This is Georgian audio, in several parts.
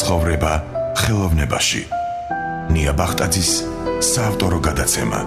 ცხოვრება ხელოვნებაში. ნია ბახტაძის საავტორო გადაცემა.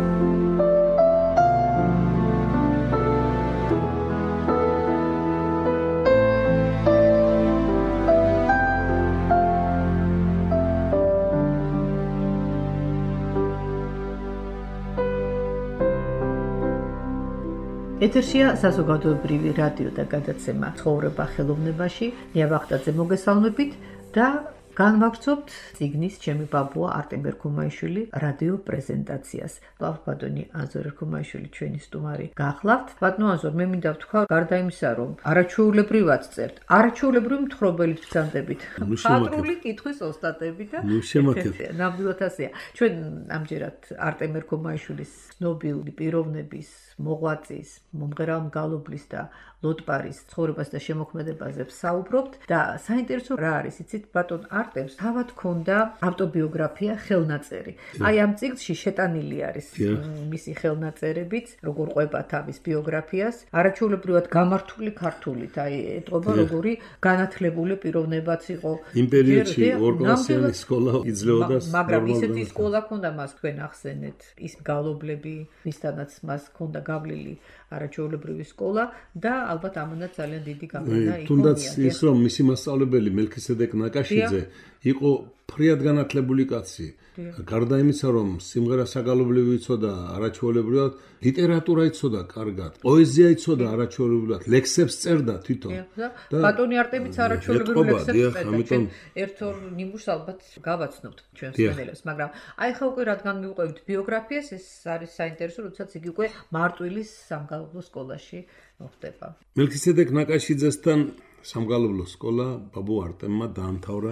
ეთერშია საზოგადოებრივი რადიო და გადაცემა ცხოვრება ხელოვნებაში. ნია ბახტაძე მოგესალმებით და განვაგრძობთ წიგნის ჩემი ბაბუა არტემ ერქომაიშვილი რადიო პრეზენტაციას. ბატონი აზორ ერქომაიშვილი ჩვენი სტუმარი გახლავთ. ბატონო აზორ, მე მინდა ვთქვა, გარდა იმისა, რომ არაჩვეულებრივად წერთ, არაჩვეულებრივი მთხრობელით ვცანდებით, მხატვრული კითხვის ოსტატები და ნამდვილად ასეა. ჩვენ ამჯერად არტემ ერქომაიშვილის ცნობილი პიროვნების, მოღვაწის, მომღერალ მგალობლის და ლოტბარის ცხოვრებას და შემოქმედებაზე ვსაუბრობთ და საინტერესო რა არის, იცით, ბატონ არტემს თავად ჰქონდა ავტობიოგრაფია ხელნაწერი. აი ამ წიგნში შეტანილი არის მისი ხელნაწერებიც, როგორ ყვება თავის ბიოგრაფიას, არაჩვეულებრივად გამართული ქართულით, აი ეტყობა როგორი განათლებული პიროვნებაც იყო. იმპერიოდში ორკლასიანი სკოლა იძლეოდა, მაგრამ ისეთი სკოლა ჰქონდა მას, თქვენ ახსენეთ, ის მგალობლები, ვისთანაც მას ჰქონდა გავლილი არაჩვეულებრივი სკოლა და ალბათ ამანაც ძალიან დიდი გავლენა იყო. თუნდაც ის რომ მისი მასწავლებელი მელქისედეკ ნაკაშიძე იყო ფრიად განათლებული კაცი. გარდა იმისა, რომ სიმღერა საგალობლივი იცოდა არაჩვეულებრივად, ლიტერატურა იცოდა კარგად, პოეზია იცოდა არაჩვეულებრივად, ლექსებს წერდა თვითონ. ბატონი არტემიც არაჩვეულებრივ ლექსებს წერდა. ერთ-ორ ნიმუშს ალბათ გავაცნობთ ჩვენ სცენელებს, მაგრამ აი ხა უკვე რადგან მივყვებით ბიოგრაფიას, ეს არის საინტერესო, როდესაც იგი უკვე მარტვილის სამგალობლო სკოლაში მოხდება. მელქისედეკ ნაკაშიძესთან სამგალობლო სკოლა ბაბუ არტემმა დაამთავრა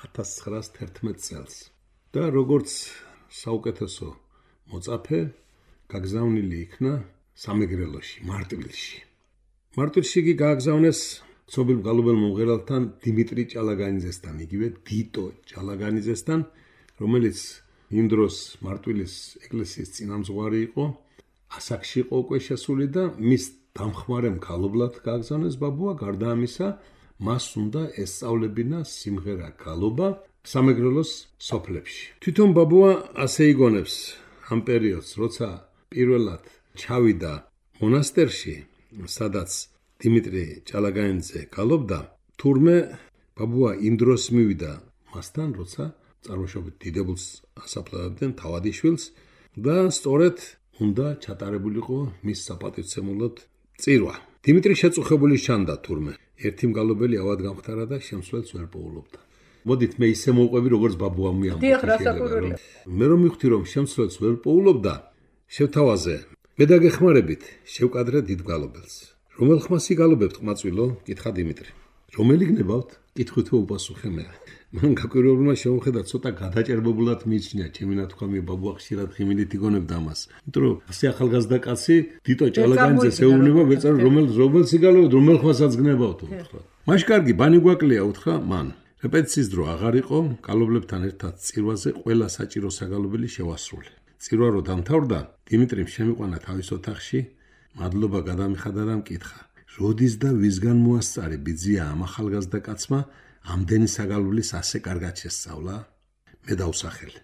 1911 წელს. და როგორც საუკეთესო მოწაფე გაგზავნილი იქნა სამეგრელოში, მარტვილში. მარტვილში იგი გააგზავნეს ცნობილ მგალობელ მომღერალთან დიმიტრი ჭალაგანიძესთან, იგივე დიტო ჭალაგანიძესთან, რომელიც იმ დროს მარტვილის ეკლესიის წინამძღვარი იყო, ასაკში იყო უკვე შესული და მის დამხმარე მგალობლად გააგზავნეს ბაბუა. გარდა ამისა, მას უნდა ესწავლებინა სიმღერა გალობა სამეგრელოს სოფლებში. თვითონ ბაბუა ასე იგონებს ამ პერიოდს, როცა პირველად ჩავიდა მონასტერში, სადაც დიმიტრი ჭალაგანიძე გალობდა, თურმე ბაბუა იმ დროს მივიდა მასთან, როცა წარმოშობით დიდებულს ასაფლავებდნენ თავადიშვილს და სწორედ უნდა ჩატარებულიყო მის საპატივცემულოდ წირვა. დიმიტრი შეწუხებული ჩანდა თურმე. ერთი მგალობელი ავად გამختარა და შემსვლელს ვერ პოულობდა. მოდით მე ისე მოვყვები, როგორც ბაბუა მიამბობს. მე რომ მივხვდი, რომ შემსვლელს ვერ პოულობდა, შევთავაზე. მე დაგეხმარებით, შევკადრე დიდ მგალობელს. რომელ ხმას იგალობებთ, ყმაწვილო? კითხა დიმიტრი. რომელი გნებავთ? კითხვით უპასუხე მე. მან გაკვირვებულმა შემოხედა, ცოტა გადაჭერბებულად მიიჩნია, ჩემი ნათქვამი ბაბუა ხშირად ღიმილით იგონებდა ამას. იმიტომ რომ ასე ახალგაზრდა კაცი დიტო ჭალაგანიძეს ეუბნება, ვეწარ რომელს იგალობთ, რომელ ხმასაც გნებავთ, უთხრა. მაშ კარგი, ბანი გვაკლია, უთხრა მან. რეპეტიციის დრო აღარ იყო, მგალობლებთან ერთად წირვაზე ყველა საჭირო საგალობელი შევასრულე. წირვა რო დამთავრდა, დიმიტრიმ შემიყვანა თავის ოთახში, მადლობა გადამიხადა და მკითხა: როდის და ვისგან მოასწარი ბიძია ამ ახალგაზრდა კაცმა ამდენი საგალობლის ასე კარგად შესწავლა? მე დავსახელე.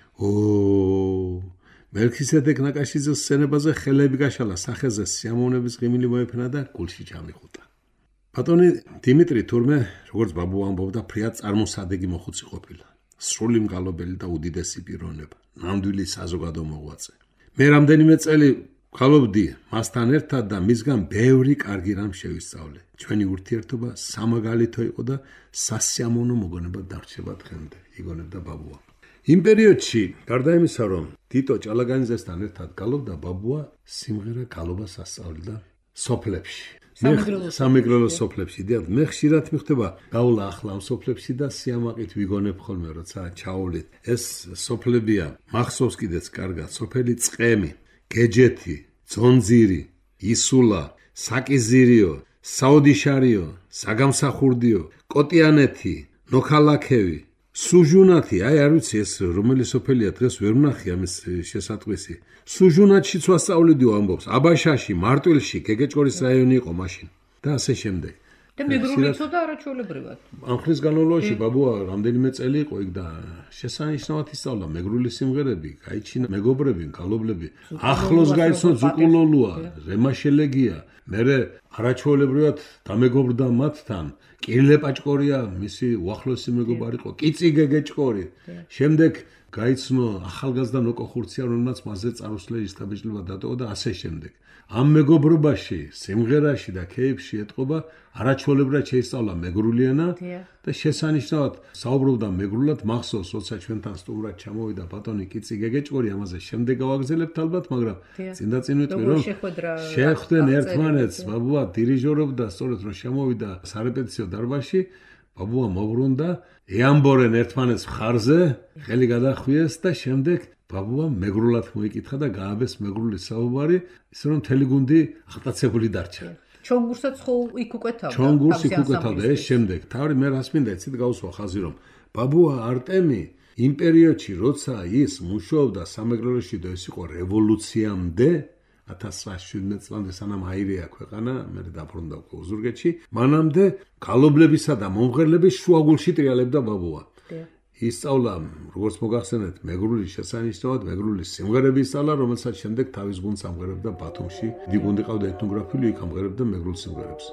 მელქისედეკ ნაკაშიძის სცენებაზე ხელები გაშალა, სახეზე სიამოვნების ღიმილი მოეფნა და გულში ჩამიხუტა. ბატონი დიმიტრი თურმე, როგორც ბაბუა ამბობდა, ფრიად წარმოსადეგი მოხუცი ყოფილა. სრული მგალობელი და უდიდესი პიროვნება, ნამდვილი საზოგადო მოღვაწე. მე რამდენიმე წელი გალობდი მასთან ერთად და მისგან ბევრი კარგი რამ შევისწავლე. ჩვენი ურთიერთობა სამაგალითო იყო და სასიამოვნო მოგონება დარჩება დღემდე, იგონებდა ბაბუა. იმ პერიოდში, გარდა იმისა, რომ დიტო ჭალაგანიძესთან ერთად გალობდა, ბაბუა სიმღერა გალობას ასწავლიდა სოფლებში. სამეგრელოს სოფლებში. მე ხშირად მივხვდება, გავლა ახლა ამ სოფლებში და სიამაყით ვიგონებ ხოლმე, როცა ჩაავლით. ეს სოფლებია, მახსოვს კიდეც კარგად, სოფელი წყემი, გეჯეთი, ძონძირი, ისულა, საკიზირიო, საოდიშარიო, საგამსახურდიო, კოტიანეთი, ნოქალაქევი, სუჟუნათი, აი არ ვიცი ეს რომელი სოფელია, დღეს ვერ ვნახე ამის შესატყვისი. სუჟუნათშიც ვასწავლიდიო ამბობს, აბაშაში, მარტვილში, გეგეჭკორის რაიონი იყო მაშინ და ასე შემდეგ. და და მეგრული იცოდა არაჩვეულებრივად. ამ ხნის განმავლობაში ბაბუა რამდენიმე წელი იყო იქ და შესანიშნავად ისწავლა მეგრული სიმღერები, გაიჩინა მეგობრები, გალობლები, ახლოს გაიცნო ზუკულოლუა, რემაშელეგია, მერე არაჩვეულებრივად დამეგობრდა მათთან. კირილე პაჭკორია მისი უახლოესი მეგობარი იყო, კიცი გეგეჭკორი. შემდეგ გაიცნო ახალგაზრდა ნოკო ხურცია, რომელმაც მასზე წარუსლელის თაბეჭდილება დატოვა და ასე შემდეგ. ამ მეგობრობაში, სიმღერაში და ქეიფში ეტყობა არაჩვეულებრივად შეისწავლა მეგრული ენა და შესანიშნავად საუბრობდა მეგრულად. მახსოვს, როცა ჩვენთან სტუმრად ჩამოვიდა ბატონი კიცი გეგეჭკორი, ამაზე შემდეგ გავაგზელებთ ალბათ, მაგრამ წინდაწინ ვიტყვი, რომ შეხვდნენ ერთმანეთს, ბაბუა დირიჟორობდა, სწორედ რომ შემოვიდა სარეპეტიციო დარბაზში, ბაბუა მოვრუნდა, ეამბორენ ერთმანეთს მხარზე, ხელი გადახვიეს და შემდეგ ბაბუა მეგრულად მოიკითხა და გააბეს მეგრული საუბარი, ისე რომ მთელი გუნდი აღტაცებული დარჩა. ჩონგურსაც ხო იქ უკეთავდა. ჩონგურს იქ უკეთავდა ეს შემდეგ. თავი მე რას მინდა იცით გავუსვა ხაზი რომ ბაბუა არტემი იმ პერიოდში, როცა ის მუშაობდა სამეგრელოში და ეს იყო რევოლუციამდე 1917 წლამდე სანამ აირია ქვეყანა, მე დაბრუნდა უკვე ოზურგეთში, მანამდე გალობლებისა და მომღერლების შუაგულში ტრიალებდა ბაბუა. ისწავლა, როგორც მოგახსენეთ, მეგრული შესანიშნავად, მეგრული სიმღერები ისწავლა, რომელსაც შემდეგ თავის გუნდს ამღერებდა ბათუმში. დიდი გუნდი ყავდა ეთნოგრაფიული, იქ ამღერებდა მეგრულ სიმღერებს.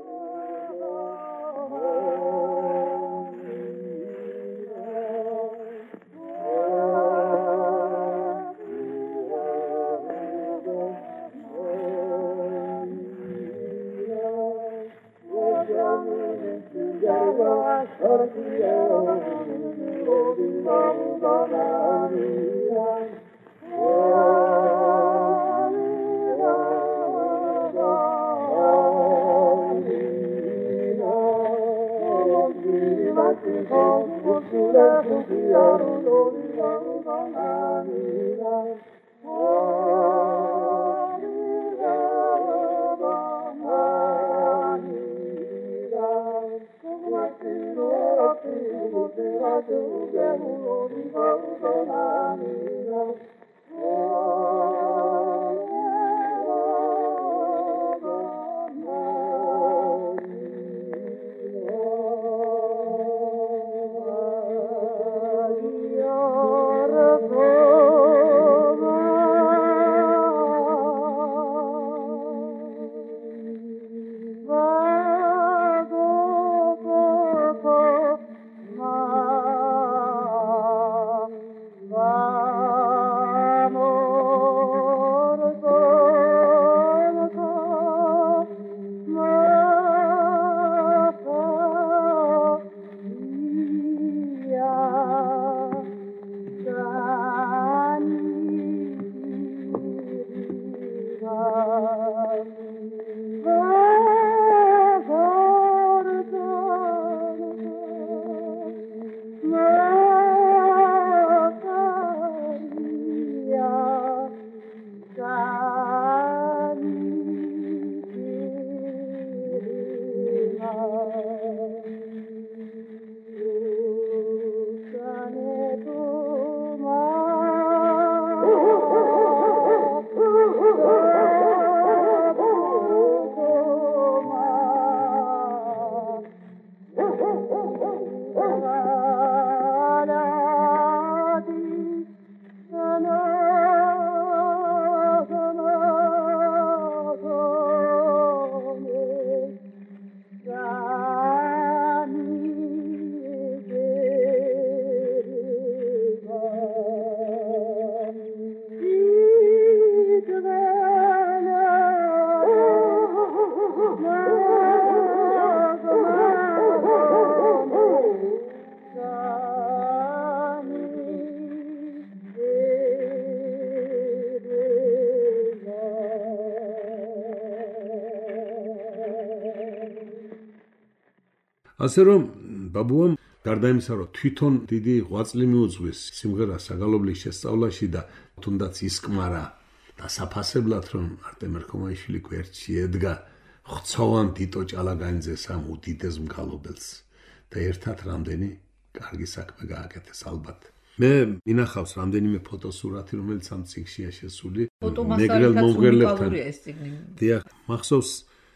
ასე რომ ბაბუამ გარდა იმისა, რომ თვითონ დიდი ღვაწლი მიუძღვის სიმღერა საგალობლის შესწავლაში და თუნდაც ისკმარა დასაფასებლად, რომ არტემ ერქომაიშვილი გვერდში ედგა ხცოვან დიტო ჭალაგანიძეს ამ უდიდეს მგალობელს და ერთად რამდენი კარგი საქმე გააკეთეს ალბათ. მე მინახავს რამდენიმე ფოტოსურათი, რომელიც ამ წიგნშია შესული. მეგრელ მომღერლებთან. დიახ, მახსოვს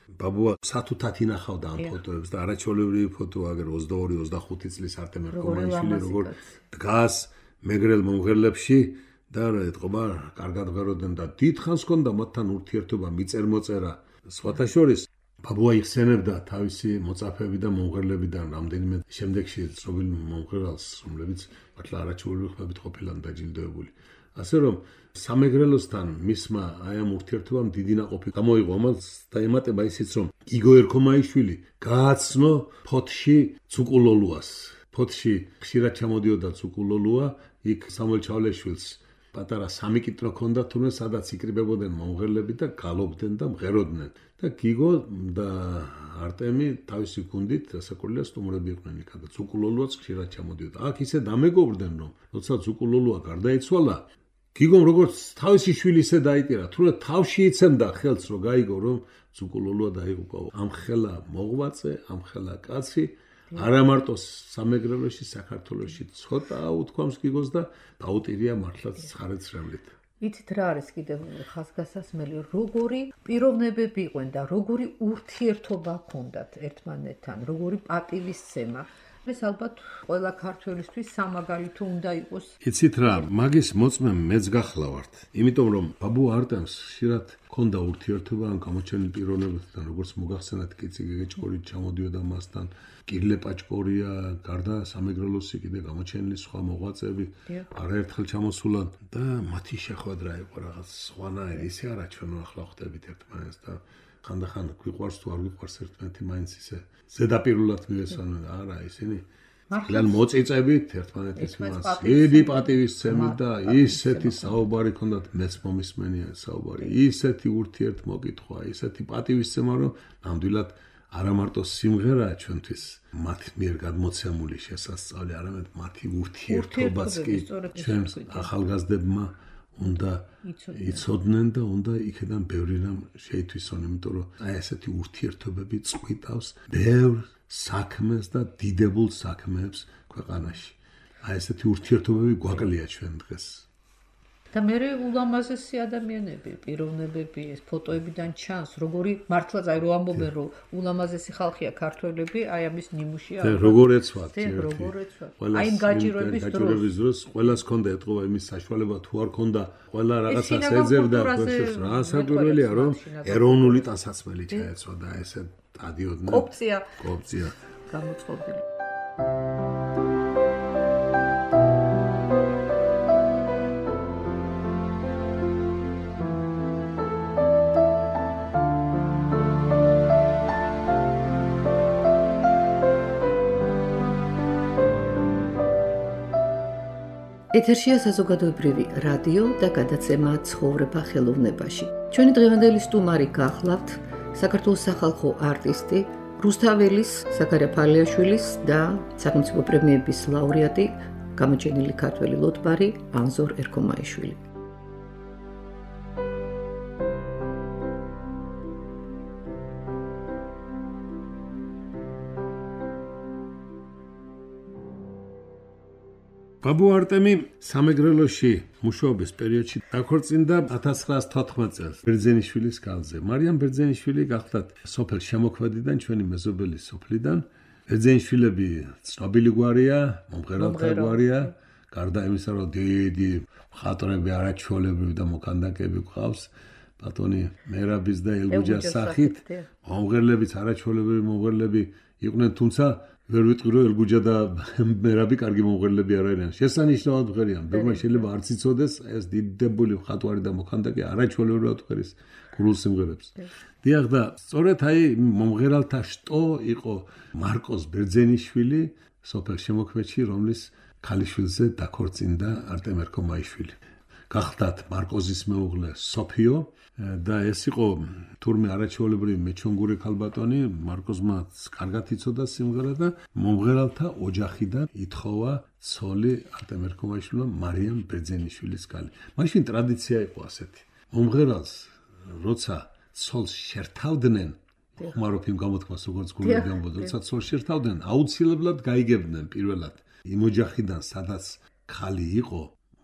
ბაბუა სათუთად ინახავდა ამ ფოტოებს და არაჩვეულებრივი ფოტოა, აგერ 22-25 წლის არტემ ერქომაიშვილი როგორ დგას მეგრელ მომღერლებში და რა ეთყობა, კარგად ღეროდნენ და დიდხანს ჰქონდა მათთან ურთიერთობა, მიწერ-მოწერა. სხვათა შორის ბაბუა იხსენებდა თავისი მოწაფეები და მომღერლებიდან რამდენიმე შემდეგში ცნობილ მომღერალს, რომლებიც მართლა არაჩვეულებრივი ხმებით ყოფილან დაჯილდოებული. ასე რომ სამეგრელოსთან მისმა აი ამ ურთიერთობამ დიდი ნაყოფი გამოიღო. ამას დაემატება ისიც, რომ იგო ერქომაიშვილი გააცნო ფოთში ცუკულოლუას. ფოთში ხშირად ჩამოდიოდა ცუკულოლუა, იქ სამუელ ჩავლეშვილს პატარა სამი კიტრო ჰქონდა, თუნდაც სადაც იკრიბებოდნენ მომღერლები და გალობდნენ და მღეროდნენ. და გიგო და არტემი თავისი გუნდით დასაკურლია სტუმრები იყვნენ იქ და ცუკულოლუაც ხშირად ჩამოდიოდა. აქ ისე დამეგობრდნენ, რომ როცა ცუკულოლუა გარდაიცვალა, გიგომ როგორც თავისი შვილი ისე დაიტირა, თუნდაც თავში იცემდა ხელს, რომ გაიგო, რომ ცუკულოლუა დაიღუპა. ამ ხელა მოღვაწე, ამ ხელა კაცი არა მარტო სამეგრელოში, საქართველოში ცოტა უთქვამს გიგოს და დაუტირია მართლაც ცხარეცრემლით. იცით რა არის კიდევ ხაზგასასმელი, როგორი პიროვნებები იყვნენ და როგორი ურთიერთობა ჰქონდათ ერთმანეთთან, როგორი პატივისცემა. ეს ალბათ ყველა ქართველისთვის სამაგალითო უნდა იყოს. იცით რა, მაგის მოწმე მეც გახლავართ. იმიტომ რომ ბაბუა არტემს ხშირად ჰქონდა ურთიერთობა ამ გამოჩენილ პიროვნებებთან, როგორც მოგახსენათ კიცი გეგეჭკორი ჩამოდიოდა მასთან, კირილე პაჭკორია, გარდა სამეგრელოსი კიდე გამოჩენილი სხვა მოღვაწეები არაერთხელ ჩამოსულან და მათი შეხვედრა იყო რაღაც სხვანაირი, ისე არა ჩვენო ახლა ხვდებით ერთმანეთს და ხანდახან გვიყვარს თუ არ გვიყვარს ერთმანეთი მაინც ისე ზედაპირულად მივესალმენ. არა, ისინი ძალიან მოწიწებით ერთმანეთის მას. დიდი პატივისცემით და ისეთი საუბარი ჰქონდათ, მეც მომისმენია საუბარი. ისეთი ურთიერთმოკითხვა, ისეთი პატივისცემა, რომ ნამდვილად არა მარტო სიმღერაა ჩვენთვის მათი მიერ გადმოცემული შესასწავლი, არამედ მათი ურთიერთობაც კი ჩვენ ახალგაზრდებმა უნდა იცოდნენ და უნდა იქიდან ბევრი რამ შეითვისონ, იმიტომ რომ აი ესეთი ურთიერთობები წყვიტავს ბევრ საქმეს და დიდებულ საქმეებს ქვეყანაში. აი ესეთი ურთიერთობები გვაკლია ჩვენ დღეს. და მე ულამაზესი ადამიანები, პიროვნებები, ეს ფოტოებიდან ჩანს, როგორი მართლაც აი რო ამბობენ, რომ ულამაზესი ხალხია ქართველები, აი ამის ნიმუშია. და როგორ ეცვათ? როგორ ეცვათ? აი გაჭირვების დროს ყველას ჰქონდა ეთყობა იმის საშუალება თუ არ ჰქონდა, ყველა რაღაცას ეძებდა, რა საკვირველია, რომ ეროვნული ტანსაცმელი ჩაეცვა და ესე დადიოდნენ. კოპცია. გამოწყობილი. ეთერშია საზოგადოებრივი რადიო და გადაცემა ცხოვრება ხელოვნებაში. ჩვენი დღევანდელი სტუმარი გახლავთ საქართველოს სახალხო არტისტი, რუსთაველის, ზაქარია ფალიაშვილის და სახელმწიფო პრემიების ლაურეატი, გამოჩენილი ქართველი ლოტბარი ანზორ ერქომაიშვილი. ბაბუა არტემი სამეგრელოში მუშაობის პერიოდში დაქორწინდა 1914 წელს ბერძენიშვილის ქალზე. მარიამ ბერძენიშვილი გახლავთ სოფელ შემოქმედიდან, ჩვენი მეზობელი სოფლიდან. ბერძენიშვილები ცნობილი გვარია, მომღერალთა გვარია, გარდა იმისა, რომ დიდი მხატვრები არაჩვეულებრივი და მოქანდაკეები გვყავს, ბატონი მერაბის და ელგუჯას სახით, მომღერლებიც არაჩვეულებრივი მომღერლები იყვნენ, თუმცა ვერ ვიტყვი რომ ელგუჯა და მერაბი კარგი მომღერლები არ არიან. შესანიშნავად მღერიან. ბევრმა შეიძლება არც იცოდეს ეს დიდებული მხატვარი და მოქანდაკე არაჩვეულებრივად მღერის გრულ სიმღერებს. დიახ და სწორედ აი მომღერალთა შტო იყო მარკოს ბერძენიშვილი სოფელ შემოქმედში, რომლის ქალიშვილზე დაქორწინდა არტემ ერქომაიშვილი. გახლავთ მარკოზის მეუღლე სოფიო და ეს იყო თურმე არაჩვეულებრივი მეჩონგური ქალბატონი. მარკოზმა კარგად იცოდა სიმღერა და მომღერალთა ოჯახიდან ითხოვა ცოლი არტემ ერქომაიშვილმა მარიამ ბერძენიშვილის ქალი. მაშინ ტრადიცია იყო ასეთი. მომღერალს როცა ცოლს შერთავდნენ, ხმარობ იმ გამოთქმას როგორც გულები ამბობენ, როცა ცოლს შერთავდნენ, აუცილებლად გაიგებდნენ პირველად იმ ოჯახიდან, სადაც ქალი იყო,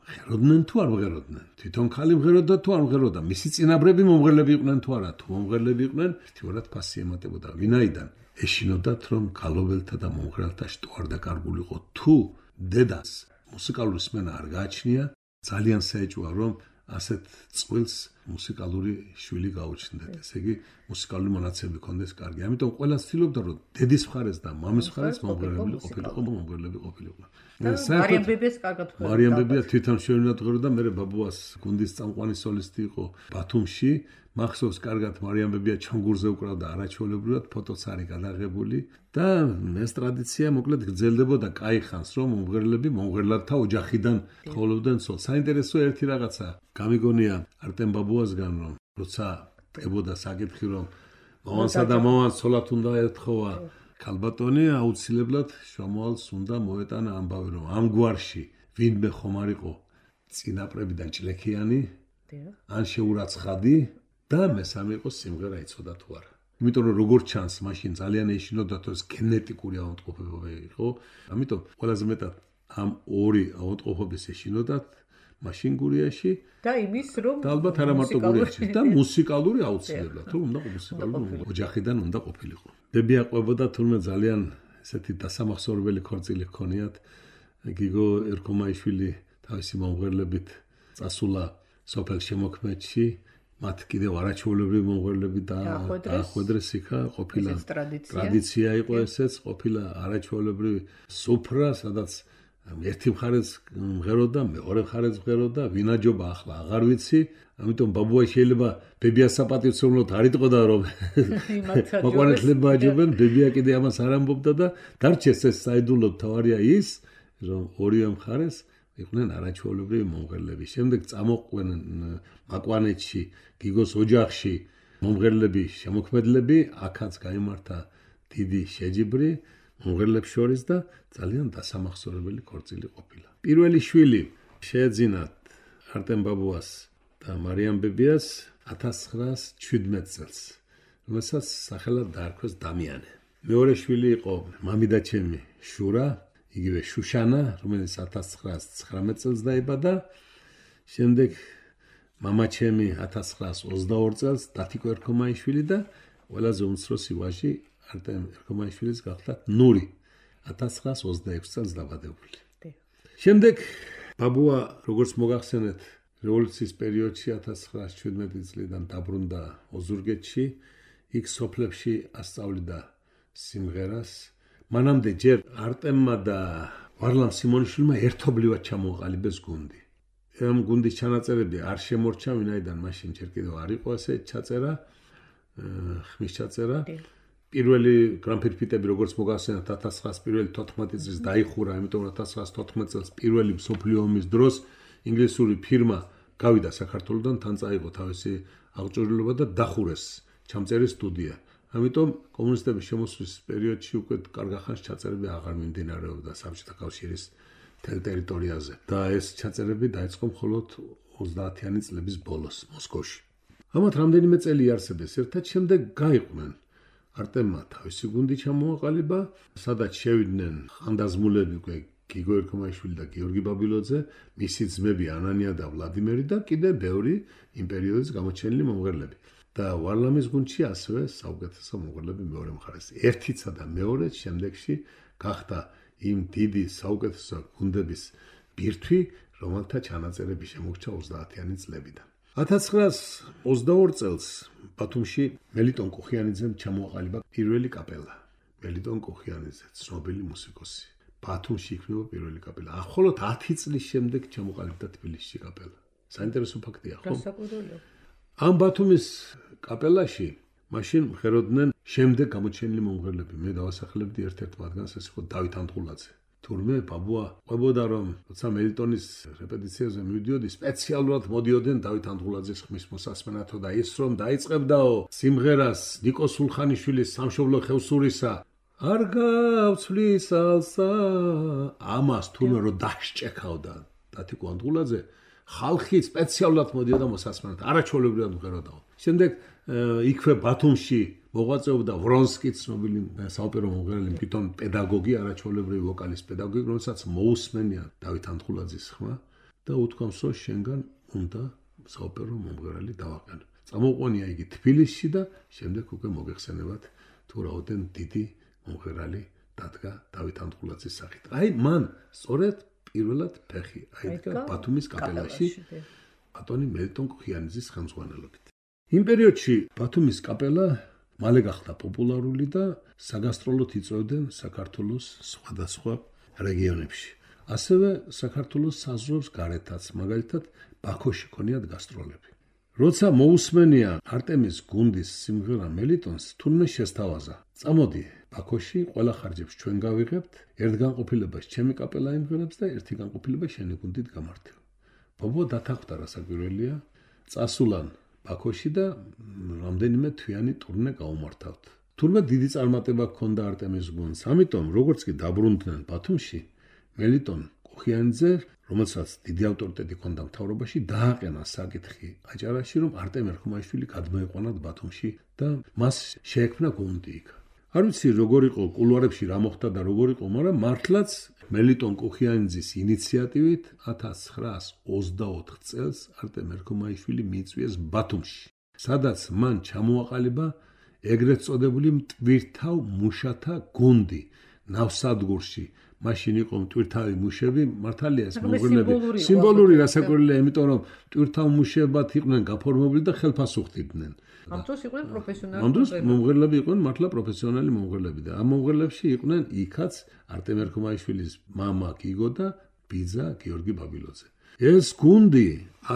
ღეროდნენ თუ არ მღეროდნენ? თვითონ ქალი მღეროდა თუ არ მღეროდა? მისი წინაბრები მომღერლები იყვნენ თუ არა? თუ მომღერლები იყვნენ, ერთგვარად ფასი ემატებოდა. ვინაიდან ეშინოდათ, რომ გალობელთა და მომღერალთა შტო არ დაკარგულიყო, თუ დედას მუსიკალური სმენა არ გააჩნია, ძალიან საეჭვოა, რომ ასეთ წყვილს მუსიკალური შვილი გაუჩნდეთ. ესე იგი, მუსიკალური მონაცემები ქონდეს კარგი. ამიტომ ყველა ცდილობდა, რომ დედის მხარეს და მამის მხარეს მომღერლები ყოფილიყო. მარიამ ბებიას კარგად ხვდები. მარიამ ბებია თვითონ შეუნათღრო და მე ბაბუას გუნდის წამყვანი სოლისტი იყო ბათუმში. მახსოვს კარგად მარიამ ბებია ჩანგურზე უკრავდა არაჩვეულებრივად, ფოტოც არის გადაღებული და ეს ტრადიცია მოკლედ გრძელდებოდა კაი ხანს, რომ მომღერლთა ოჯახიდან თხოვდნენ სოლს. საინტერესო ერთი რაღაცა გამიგონია არტემ ბაბუასგან, რომ როცა დებოდა საკითხი, რომ მამასა და მამას სოლად უნდა ეთხოვა, ქალბატონი აუცილებლად შამოალს უნდა მოეტანა ამბავი, რომ ამ გვარში ვინმე ხომ არ იყო წინაპრებიდან ჭლექიანი, ან შეურაცხადი და მესამე იყო სიმღერა იცოდა თუ არა. იმიტომ რომ როგორც ჩანს, მაშინ ძალიან ეშინოდა თორეს გენეტიკური ავადმყოფობა იყო. ამიტომ ყველაზე მეტად ამ ორი ავადმყოფობის ეშინოდათ მაშინ გურიაში და იმის რომ და ალბათ არა მარტო გურიაში და მუსიკალური აუცილებლად რომ უნდა მუსიკალური ოჯახიდან უნდა ყოფილიყო. ბებია ყვებოდა თურმე ძალიან ესეთი დასამახსოვრებელი ქორწილი ჰქონიათ. გიგო ერქომაიშვილი თავისი მომღერლებით წასულა სოფელ შემოქმედში. მათ კიდევ არაჩვეულებრივი მომღერლები დაახვედრეს იქა, ყოფილა ტრადიცია იყო ესეც, ყოფილა არაჩვეულებრივი სუფრა, სადაც ერთი მხარეს მღეროდა, მეორე მხარეს მღეროდა, ვინაჯობა ახლა აღარ ვიცი, ამიტომ ბაბუა შეიძლება ბებიას საპატივცემლოდ არ იტყოდა, რომ მოყვანილება აჯობენ, ბებია კიდე ამას არ ამბობდა და დარჩეს ეს საიდუმლო თავარია ის, რომ ორივე მხარეს იყვნენ არაჩვეულებრივი მომღერლები. შემდეგ წამოყვნენ მაკვანეთში, გიგოს ოჯახში მომღერლები, შემოქმედლები, აქაც გაიმართა დიდი შეჯიბრი მომღერლებს შორის და ძალიან დასამახსოვრებელი ქორწილი ყოფილა. პირველი შვილი შეეძინათ არტემ ბაბუას და მარიამ ბებიას 1917 წელს, რომელსაც სახელად დაარქვეს დამიანე. მეორე შვილი იყო მამიდაჩემი შურა, იგივე შუშანა, რომელიც 1919 წელს დაიბადა. შემდეგ მამაჩემი 1922 წელს დათიკო ერქომაიშვილი და ყველაზე უმცროსი ვაჟი არტემ ერქომაიშვილის გახლდათ ნური 1926 წელს დაბადებული. შემდეგ ბაბუა, როგორც მოგახსენეთ, რევოლუციის პერიოდში 1917 წლიდან დაბრუნდა ოზურგეთში, იქ სოფლებში ასწავლიდა სიმღერას. მანამდე ჯერ არტემმა და ვარლამ სიმონიშვილმა ერთობლივად ჩამოაყალიბეს გუნდი. ამ გუნდის ჩანაწერები არ შემორჩა, ვინაიდან მაშინ ჯერ კიდევ არ იყო ასე ჩაწერა, ხმის ჩაწერა. პირველი გრამფირფიტები, როგორც მოგახსენებთ, 1914 წელს დაიხურა, იმიტომ რომ 1914 წელს პირველი მსოფლიო ომის დროს ინგლისური ფირმა გავიდა საქართველოსთან, თან წაიღო თავისი აღჭურვილობა და დახურეს ჩამწერის სტუდია. ამიტომ კომუნისტების შემოსვლის პერიოდში უკვე კარგახანს ჩაწერები აღარ მიმდინარეობდა საბჭოთა კავშირის მთელ ტერიტორიაზე და ეს ჩაწერები დაიწყო მხოლოდ 30-იანი წლების ბოლოს მოსკოვში. ამათ რამდენიმე წელი იარსებეს ერთად, შემდეგ გაიყვნენ. არტემმა თავისი გუნდი ჩამოაყალიბა, სადაც შევიდნენ ხანდაზმულები უკვე გიგო ერქომაიშვილი და გიორგი ბაბილოძე, მისი ძმები ანანია და ვლადიმერი და კიდე ბევრი იმ პერიოდის გამოჩენილი მომღერლები. და ვარლამის გუნდში ასევე საუკეთესო მომღერლები მეორე მხარეს. ერთიცა და მეორეც შემდეგში გახდა იმ დიდი საუკეთესო გუნდების ბირთვი, რომელთა ჩანაწერები შემორჩა 30-იანი წლებიდან. 1922 წელს ბათუმში მელიტონ კუხიანიძემ ჩამოაყალიბა პირველი კაპელა. მელიტონ კუხიანიძე, ცნობილი მუსიკოსი. ბათუმში იქნება პირველი კაპელა. ახოლოდ 10 წლის შემდეგ ჩამოყალიბდა თბილისში კაპელა. საინტერესო ფაქტია, ხო? ამ ბათუმის კაპელაში მაშინ მღეროდნენ შემდეგ გამოჩენილი მომღერლები. მე დავასახელებდი ერთ-ერთ მათგანს, ეს იყო დავით ანტღულაძე. თურმე ბაბუა ყვებოდა, რომ როცა მელიტონის რეპეტიციაზე მივიდიოდი, სპეციალურად მოდიოდნენ დავით ანტღულაძის ხმის მოსასმენათო და ის რომ დაიწყებდაო სიმღერას ნიკო სულხანიშვილის სამშობლო ხევსურისა არ გავცვლის ალსა, ამას თურმე რომ დაშჭექავდა დათიკო ანტღულაძე, ხალხი სპეციალურად მოდიოდა მოსასმენად, არაჩვეულებრივად მღეროდაო. შემდეგ იქვე ბათუმში მოღვაწეობდა ვრონსკი, ცნობილი საოპერო მომღერალი, თვითონ პედაგოგი, არაჩვეულებრივი ვოკალის პედაგოგი, რომელსაც მოусმენია დავით ანტღულაძის ხმა. და უთქვამს, რომ შენგან უნდა საოპერო მომღერალი დავაყენო. წამოყვანია იგი თბილისში და შემდეგ უკვე მოგეხსენებათ თუ რაოდენ დიდი მომღერალი დადგა დავით ანტყულაძის სახით. აი მან სწორედ პირველად ფეხი აიდგა ბათუმის კაპელაში ბატონი მელიტონ კუხიანიძის ხელმძღვანელობით. იმ პერიოდში ბათუმის კაპელა მალე გახდა პოპულარული და საგასტროლოდ იწვევდნენ საქართველოს სხვადასხვა რეგიონებში. ასევე საქართველოს საზღვრებს გარეთაც, მაგალითად ბაქოში ქონიათ გასტროლები. როცა მოусმენია არტემის გუნდის სიმღერა მელიტონს, თურმე შესთავაზა. წამოდი ბაქოში, ყველა ხარჯებს ჩვენ გავიღებთ, ერთ განყოფილებას ჩემი კაპელა იმღერებს და ერთი განყოფილება შენი გუნდით გამართება. ბაბუა დათანხმდა, რასაკვირველია, წასულან ბაქოში და რამდენიმე თვიანი ტურნე გაუმართავთ. თურმე დიდი წარმატება ჰქონდა არტემის გუნდს, ამიტომ როგორც კი დაბრუნდნენ ბათუმში, მელიტონ კუხიანიძე, რომელსაც დიდი ავტორიტეტი ჰქონდა მთავრობაში, დააყენა საკითხი აჭარაში, რომ არტემ ერქომაიშვილი გადმოეყვანათ ბათუმში და მას შეექმნა გუნდი იქ. არ ვიცი როგორ იყო კულუარებში რა მოხდა და როგორ იყო, მაგრამ მართლაც მელიტონ კუხიანიძის ინიციატივით 1924 წელს არტემ ერქომაიშვილი მიიწვიეს ბათუმში, სადაც მან ჩამოაყალიბა ეგრეთ წოდებული მტვირთავ მუშათა გუნდი ნავსადგურში. მაშინ იყო მტვირთავი მუშები, მართალია ეს მომღერლები სიმბოლური რასაკვირველია, იმიტომ რომ მტვირთავ მუშებად იყვნენ გაფორმებული და ხელფასუხდიდნენ. ამ დროს იყვნენ პროფესიონალი მომღერლები იყვნენ მართლა პროფესიონალი მომღერლები და ამ მომღერლებში იყვნენ იქაც არტემ ერქომაიშვილის მამა გიგო და ბიძა გიორგი ბაბილოძე. ეს გუნდი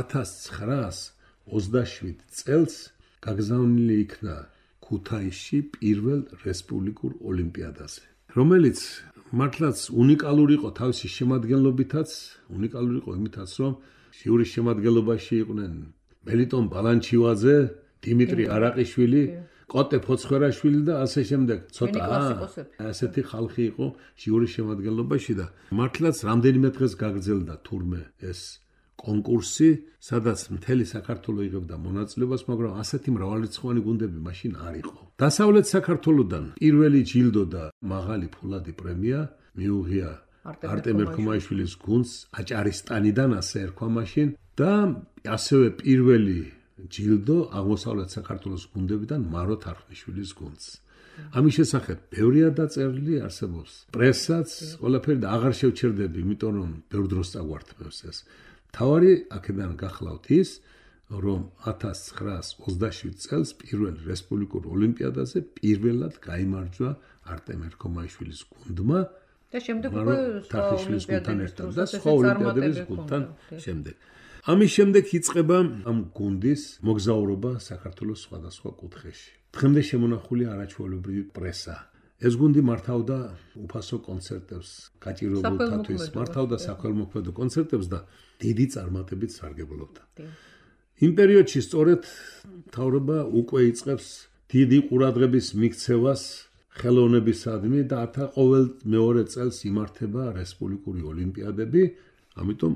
1927 წელს გაგზავნილი იქნა ქუთაისში პირველ რესპუბლიკურ ოლიმპიადაზე, რომელიც მართლაც უნიკალური იყო თავისი შემადგენლობითაც, უნიკალური იყო იმითაც, რომ ჟიურის შემადგენლობაში იყვნენ მელიტონ ბალანჩივაძე, დიმიტრი არაყიშვილი, კოტე ფოცხვერაშვილი და ასე შემდეგ. ცოტა ასეთი ხალხი იყო ჟიურის შემადგენლობაში და მართლაც რამდენიმე დღეს გაგრძელდა თურმე ეს კონკურსი, სადაც მთელი საქართველო იღებდა მონაწილეობას, მაგრამ ასეთი მრავალრიცხოვანი გუნდები მაშინ არ იყო. დასავლეთ საქართველოდან პირველი ჯილდო და მაღალი ფულადი პრემია მიუღია არტემ ერქომაიშვილის გუნდს აჭარისტანიდან, ასე ერქვა მაშინ და ასევე პირველი ჯილდო აღმოსავლეთ საქართველოს გუნდებიდან მარო თარხნიშვილის გუნდს. ამის შესახებ ბევრია დაწერილი, არსებობს პრესაც, ყველაფერი და აღარ შევჩერდები, იმიტომ რომ ბევრ დროს წაგვართმევს ეს. თავარი აქედან გახლავთ ის, რომ 1927 წელს პირველ რესპუბლიკურ ოლიმპიადაზე პირველად გაიმარჯვა არტემ ერქომაიშვილის გუნდმა და შემდეგ უკვე თარხნიშვილის გუნდთან ერთად და სხვა ოლიმპიადების გუნდთან შემდეგ. ამის შემდეგ იწყება ამ გუნდის მოგზაურობა საქართველოს სხვადასხვა კუთხეში. დღემდე შემონახულია არაჩვეულებრივი პრესა. ეს გუნდი მართავდა უფასო კონცერტებს, გაჭირვებულთათვის მართავდა საქველმოქმედო კონცერტებს და დიდი წარმატებით სარგებლობდა. იმ პერიოდში სწორედ მთავრობა უკვე იწყებს დიდი ყურადღების მიქცევას ხელოვნებისადმი და ყოველ მეორე წელს იმართება რესპუბლიკური ოლიმპიადები, ამიტომ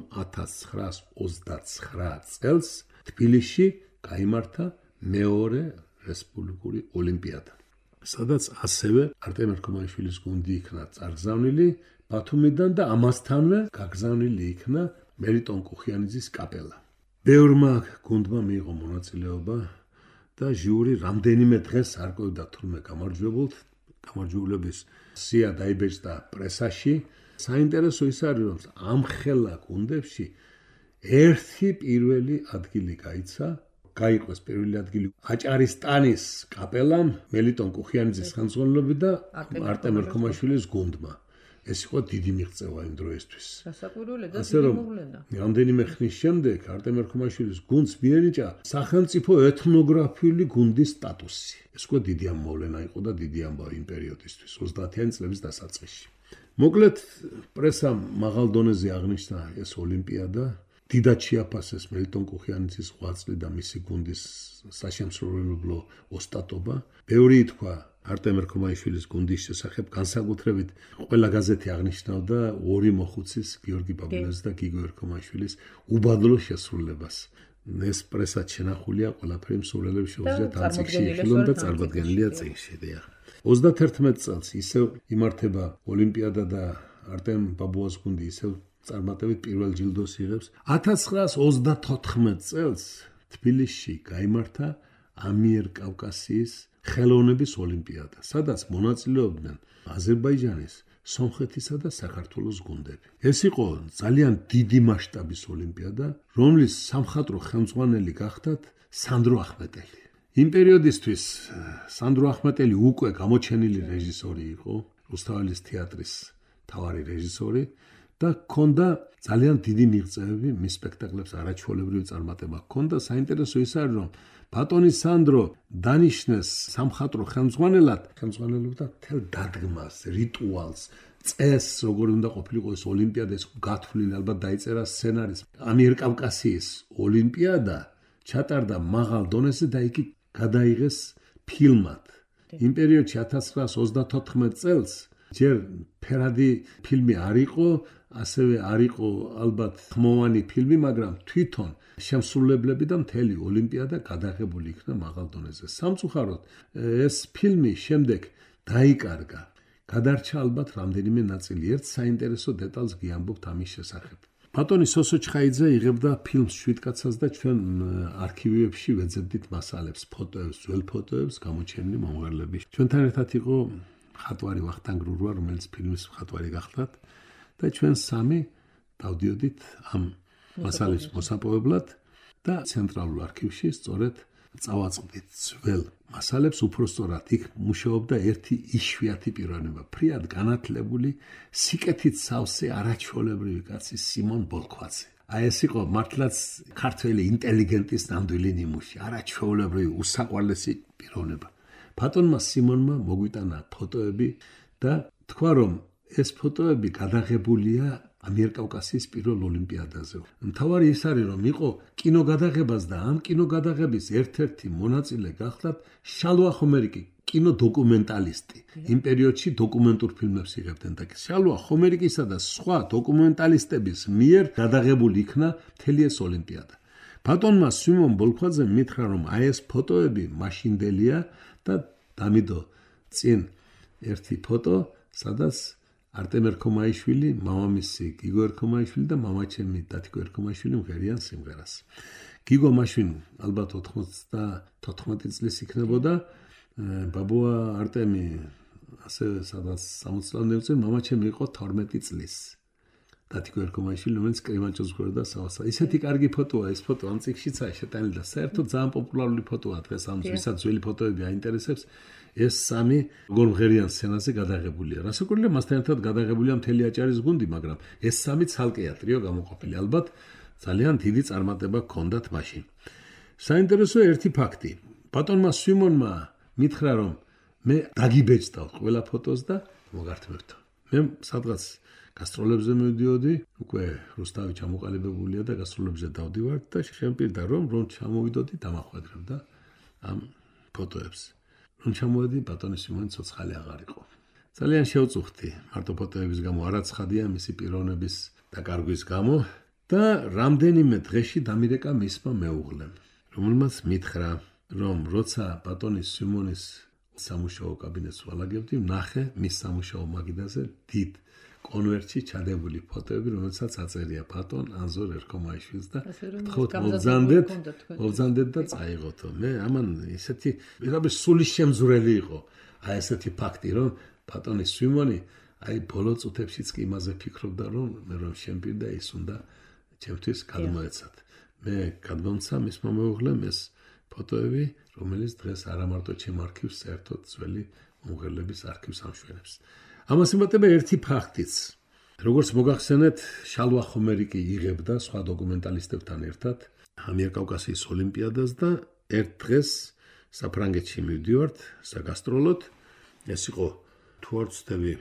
1929 წელს თბილისში გაიმართა მეორე რესპუბლიკური ოლიმპიადა, სადაც ასევე არტემ ერქომაიშვილის გუნდი იქნა წარგზავნილი ბათუმიდან და ამასთანვე გაგზავნილი იქნა მელიტონ კუხიანიძის კაპელა. ბევრმა გუნდმა მიიღო მონაწილეობა და ჟიური რამდენიმე დღეს არ ყვევდა თურმე გამარჯვებულების სია დაიბეჭდა პრესაში. საინტერესო ის არის, რომ ამ ხელა გუნდებში ერთი პირველი ადგილი გაიცა, გაიყვეს პირველი ადგილი აჭარისტანის კაპელამ მელიტონ კუხიანიძის ხელმძღვანელობით და არტემ ერქომაიშვილის გუნდმა. ეს იყო დიდი მიღწევა იმ დროისთვის. სასაკვირველია და დიდი მოვლენა. რამდენიმე ხნის შემდეგ არტემ ერქომაიშვილის გუნდს მიენიჭა სახელმწიფო ეთნოგრაფიული გუნდის სტატუსი. ეს იყო დიდი მოვლენა იყო და დიდი ამბავი იმ პერიოდისთვის 30-იანი წლების დასაწყისში. მოკლედ პრესამ მაღალ დონეზე აღნიშნა ეს ოლიმპიადა. დიდად შეაფასეს მელიტონ კუხიანიძის ღვაწლი და მისი გუნდის საშემსრულებლო ოსტატობა. ბევრი ითქვა არტემ ერქომაიშვილის გუნდის შესახებ, განსაკუთრებით ყველა გაზეთი აღნიშნავდა ორი მოხუცის, გიორგი ბაბილოძის და გიგო ერქომაიშვილის უბადლო შესრულებას. ეს პრესაც შენახულია, ყველაფერი მსურველებს შეუძლიათ ამ წიგნში იხილონ და წარმოდგენილია წიგნში. 31 წელს ისევ იმართება ოლიმპიადა და არტემ ბაბუას გუნდი ისევ წარმატებით პირველ ჯილდოს იღებს. 1934 წელს თბილისში გაიმართა ამიერკავკასიის ხელოვნების ოლიმპიადა, სადაც მონაწილეობდნენ აზერბაიჯანის, სომხეთისა და საქართველოს გუნდები. ეს იყო ძალიან დიდი მასშტაბის ოლიმპიადა, რომლის სამხატვრო ხელმძღვანელი გახდათ სანდრო ახმეტელი. იმ პერიოდისთვის სანდრო ახმეტელი უკვე გამოჩენილი რეჟისორი იყო, რუსთაველის თეატრის მთავარი რეჟისორი და ჰქონდა ძალიან დიდი მიღწევები მის სპექტაკლებს არაჩვეულებრივი წარმატება ჰქონდა. საინტერესო ის არის, რომ ბატონი სანდრო დანიშნეს სამხატვრო ხელმძღვანელად, ხელმძღვანელობდა მთელ დადგმას, რიტუალს, წესს, როგორი უნდა ყოფილიყო ეს ოლიმპიადა, ეს გათვლილი, ალბათ დაიწერა სცენარის. ამიერკავკასიის ოლიმპიადა ჩატარდა მაღალ დონეზე და იგი გადაიღეს ფილმად. იმ პერიოდში 1934 წელს ჯერ ფერადი ფილმი არ იყო, ასევე არ იყო ალბათ ხმოვანი ფილმი, მაგრამ თვითონ შემსრულებლები და მთელი ოლიმპიადა გადაღებული იქნა მაღალ დონეზე. სამწუხაროდ ეს ფილმი შემდეგ დაიკარგა. გადარჩა ალბათ რამდენიმე ნაწილი. ერთ საინტერესო დეტალს გიამბობთ ამის შესახებ. ბატონი სოსო ჩხაიძე იღებდა ფილმს შვიდკაცას და ჩვენ არქივებში ვეძებდით მასალებს, ფოტოებს, ძველ ფოტოებს, გამოჩენილი მომღერლები. ჩვენთან ერთად იყო მხატვარი ვახტანგ გრურვა, რომელიც ფილმის მხატვარი გახლდათ და ჩვენ სამი დავდიოდით ამ მასალების მოსაპოვებლად და ცენტრალურ არქივში სწორედ წავაწყდით ძველ მასალებს. უпростоრად იქ მუშაობდა ერთი იშვიათი პიროვნება, ფრიად განათლებული, სიკეთით სავსე არაჩვეულებრივი კაცი სიმონ ბოლქვაძე. აი ეს იყო მართლაც ქართველი ინტელიგენტის ნამდვილი ნიმუში, არაჩვეულებრივი უსაყვარლესი პიროვნება. ბატონმა სიმონმა მოგვიტანა ფოტოები და თქვა, რომ ეს ფოტოები გადაღებულია ამიერკავკასიის პირველ ოლიმპიადაზე. მთავარი ის არის, რომ იყო კინოგადაღებას და ამ კინოგადაღების ერთ-ერთი მონაწილე გახლდათ შალვა ხომერიკი, კინოდოკუმენტალისტი. იმ პერიოდში დოკუმენტურ ფილმებს იღებდნენ და შალვა ხომერიკისა და სხვა დოკუმენტალისტების მიერ გადაღებული იქნა მთელი ეს ოლიმპიადა. ბატონმა სიმონ ბოლქვაძემ მითხრა, რომ აი ეს ფოტოები მაშინდელია და დამიდო წინ ერთი ფოტო, სადაც არტემ ერქომაიშვილი, მამამისი გიგო ერქომაიშვილი და მამაჩემი დათიკო ერქომაიშვილი მღერიან სიმღერას. გიგო მაშინ ალბათ 94 წლის იქნებოდა, ბაბუა არტემი ასე სადაც 60 წლამდე წინ, მამაჩემი იყო 12 წლის. დათიკო ერქომაიშვილი, რომელიც კრიმანჭოს მღეროდა სავასა. ისეთი კარგი ფოტოა ეს ფოტო, ამ წიგნშიცაა შეტანილი და საერთოდ ძალიან პოპულარული ფოტოა დღეს ამ ვისაც ძველი ფოტოები აინტერესებს. ეს სამი როგორ მღერიან სცენაზე გადაღებულია. რასაკვირველია, მასთან ერთად გადაღებულია მთელი აჭარის გუნდი, მაგრამ ეს სამი ცალკეა ტრიო გამოყოფილი. ალბათ ძალიან დიდი წარმატება ჰქონდათ მაშინ. საინტერესოა ერთი ფაქტი. ბატონმა სიმონმა მითხრა, რომ მე დაგიბეჭდავ ყველა ფოტოს და მოგართმევთო. მე სადღაც გასტროლებზე მივდიოდი, უკვე რუსთავი ჩამოყალიბებულია და გასტროლებზე დავდივარ და შემპირდა რომ ჩამოვიდოდი დამახვედრებ და ამ ფოტოებს. რომ ჩამოვედი, ბატონი სიმონი ცოცხალი აღარ იყო. ძალიან შევწუხდი, მარტო ფოტოების გამო არაცხადია მისი პიროვნების დაკარგვის გამო და რამდენიმე დღეში დამირეკა მისმა მეუღლემ, რომელმაც მითხრა, რომ როცა ბატონი სიმონის სამუშაო კაბინეტს ვალაგებდი, ნახე მის სამუშაო მაგიდაზე დიდ კონვერტში ჩადებული ფოტოები, რომელსაც აწერია ბატონ ანზორ ერქომაიშვილს და თქვათ მოვძანდეთ და წაიღოთო. მე ამან ისეთი ვიღების სულის შემზვრელი იყო. აი ესეთი ფაქტი, რომ ბატონი სიმონი აი ბოლო წუთებშიც კი იმაზე ფიქრობდა, რომ მე რომ შემპირდა ის უნდა ჩემთვის გადმოეცათ. მე გადმომცა მისმა მეუღლემ ეს ფოტოები, რომელიც დღეს არა მარტო ჩემ არქივს, საერთოდ ძველი მომღერლების არქივს ამშვენებს. ამას იმატება ერთი ფაქტიც. როგორც მოგახსენეთ, შალვა ხომერიკი იღებდა სხვა დოკუმენტალისტებთან ერთად ამიერკავკასიის ოლიმპიადას და ერთ დღეს საფრანგეთში მივდივართ საგასტროლოდ. ეს იყო თუ არ ვცდები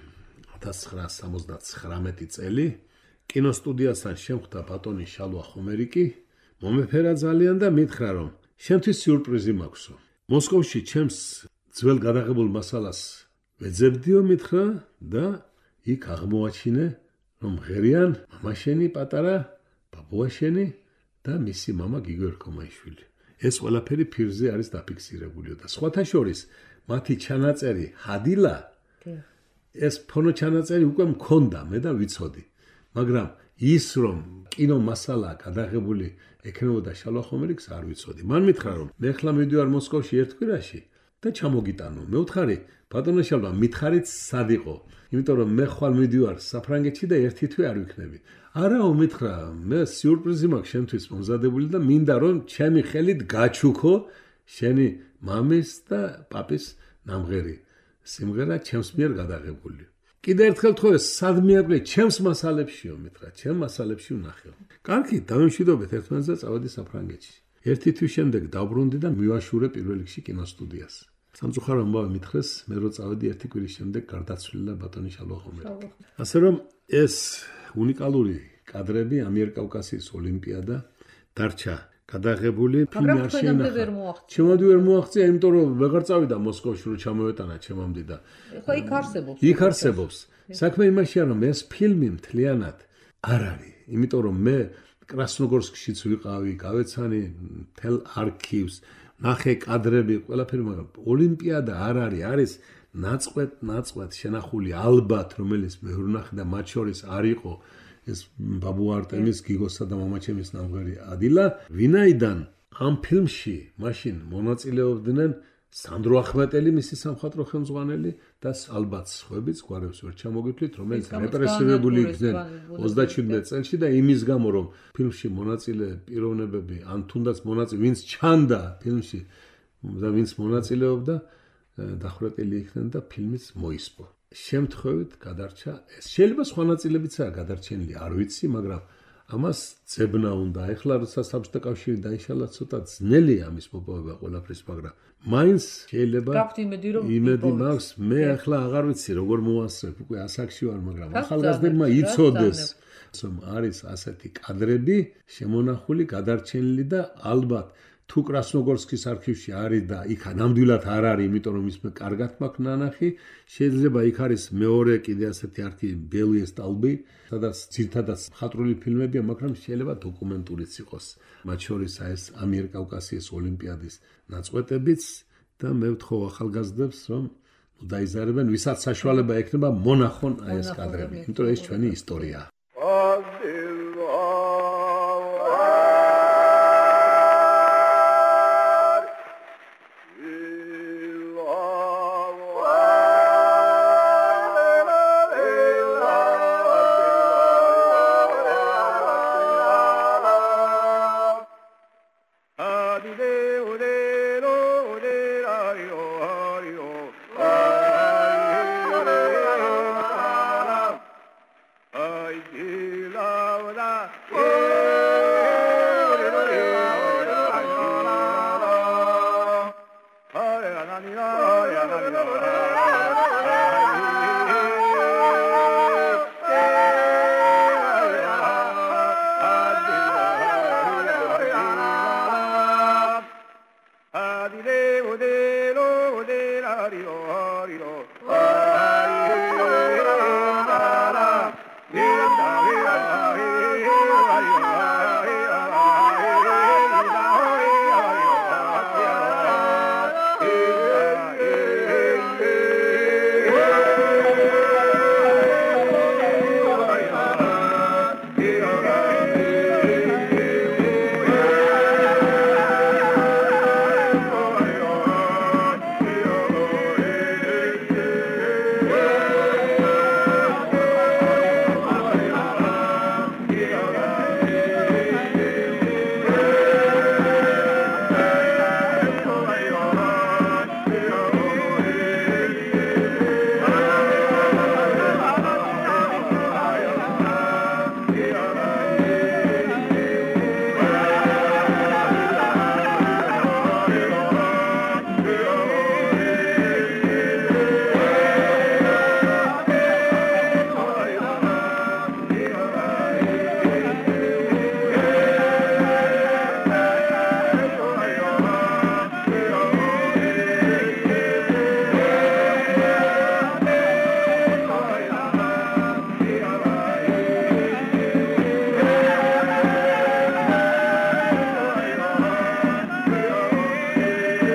1979 წელი. კინოსტუდიასთან შემხვდა ბატონი შალვა ხომერიკი, მომეფერა ძალიან და მითხრა, რომ შენთვის სიურპრიზი მაქვსო. მოსკოვში ჩემს ძველ გადაღებულ მასალას ვეძებდიო, მითხრა და იქ აღმოაჩინე, რომ ღერიან მამაშენი პატარა, ბაბუაშენი და მისი მამა გიგო ერქომაიშვილი. ეს ყველაფერი ფირზე არის დაფიქსირებული და სხვათა შორის მათი ჩანაწერი ჰადილა, ეს ფონო ჩანაწერი უკვე მქონდა, მე და ვიცოდი. მაგრამ ის რომ კინო მასალა გადაღებული ექნებოდა შალვა-ხომერიკს არ ვიცოდი. მან მითხრა რომ მე ხლა მივდივარ მოსკოვში ერთ კვირაში და ჩამოგიტანო. მე ვთხარი ბატონო შალვა მითხარით სად იყო? იმიტომ რომ მე ხვალ მივდივარ საფრანგეთში და ერთი თვე არ ვიქნები. არაო მითხრა მე სიურპრიზი მაქვს შენთვის მომზადებული და მინდა რომ ჩემი ხელით გაჩუქო შენი მამის და პაპის ნამღერი სიმღერა ჩემს მიერ გადაღებული. კიდე ერთხელ თქო სად მიაკვლიე ჩემს მასალებშიო მითხრა ჩემ მასალებში ვნახეო. კარგი დავიმშვიდობეთ ერთმანეთს და წავედი საფრანგეთში. ერთი თვის შემდეგ დაბრუნდი და მივაშურე პირველ რიგში კინოსტუდიას. სამწუხარო ამბავი მითხრეს მე რო წავედი ერთი კვირის შემდეგ გარდაცვლილა ბატონი შალვა-ხომერიკი. ასე რომ ეს უნიკალური კადრები ამიერკავკასიის ოლიმპიადა დარჩა გადაღებული ფილმი არ შეინახა. ჩემამდე ვერ მოაღწია, იმიტომ რომ ვეღარ წავიდა მოსკოვში რომ ჩამოვეტანა ჩემამდე და ხო იქ არსებობს. იქ არსებობს. საქმე იმაშია რომ ეს ფილმი მთლიანად არ არის, იმიტომ რომ მე კრასნოგორსკშიც ვიყავი, გავეცანი მთელ არქივს, ნახე კადრები, ყველაფერი, მაგრამ ოლიმპიადა არ არის, არის ნაწყვეტ შენახული ალბათ, რომელიც მე ვნახე და მათ შორის არ იყო ეს ბაბუ არტემის გიგოსა და მამაჩემის ნამღერი ადილა, ვინაიდან ამ ფილმში მაშინ მონაწილეობდნენ სანდრო ახმეტელი, მისი სამხატვრო ხელმძღვანელი და ალბათ სხვაებიც გვარებს ვერ ჩამოგითვლით, რომელიც რეპრესირებული იქნენ 37 წელში და იმის გამო რომ ფილმში მონაწილე პიროვნებები ან თუნდაც მონაწილე ვინც ჩანდა ფილმში და ვინც მონაწილეობდა დახვრეტილი იქნენ და ფილმიც მოისპო. შემთხვევით გადარჩა ეს. შეიძლება სხვა ნაწილებიცაა გადარჩენილი, არ ვიცი, მაგრამ ამას ძებნა უნდა. ეხლა როცა საბჭოთა კავშირი დაიშალა, ცოტა ძნელია ამის მოპოვება ყველაფრის, მაგრამ მაინც შეიძლება იმედი მაქვს. მე ახლა აღარ ვიცი როგორ მოასწრებ, უკვე ასაკში ვარ, მაგრამ ახალგაზრდებმა იცოდეს, რომ არის ასეთი კადრები შემონახული, გადარჩენილი და ალბათ თუ კრასნოგორსკის არქივში არის და იქ ნამდვილად არ არის, იმიტომ რომ ის მე კარგად მაქვს ნანახი, შეიძლება იქ არის მეორე კიდე ასეთი არქივი ბელუეს სტალბი, სადაც ძირითადად მხატვრული ფილმებია, მაგრამ შეიძლება დოკუმენტურიც იყოს. მათ შორის ეს ამიერკავკასიის ოლიმპიადის ნაწყვეტებიც და მე ვთხოვ ახალგაზრდებს, რომ დაიზარებენ, ვისაც საშუალება ექნება მონახონ აი ეს კადრები, იმიტომ რომ ეს ჩვენი ისტორიაა.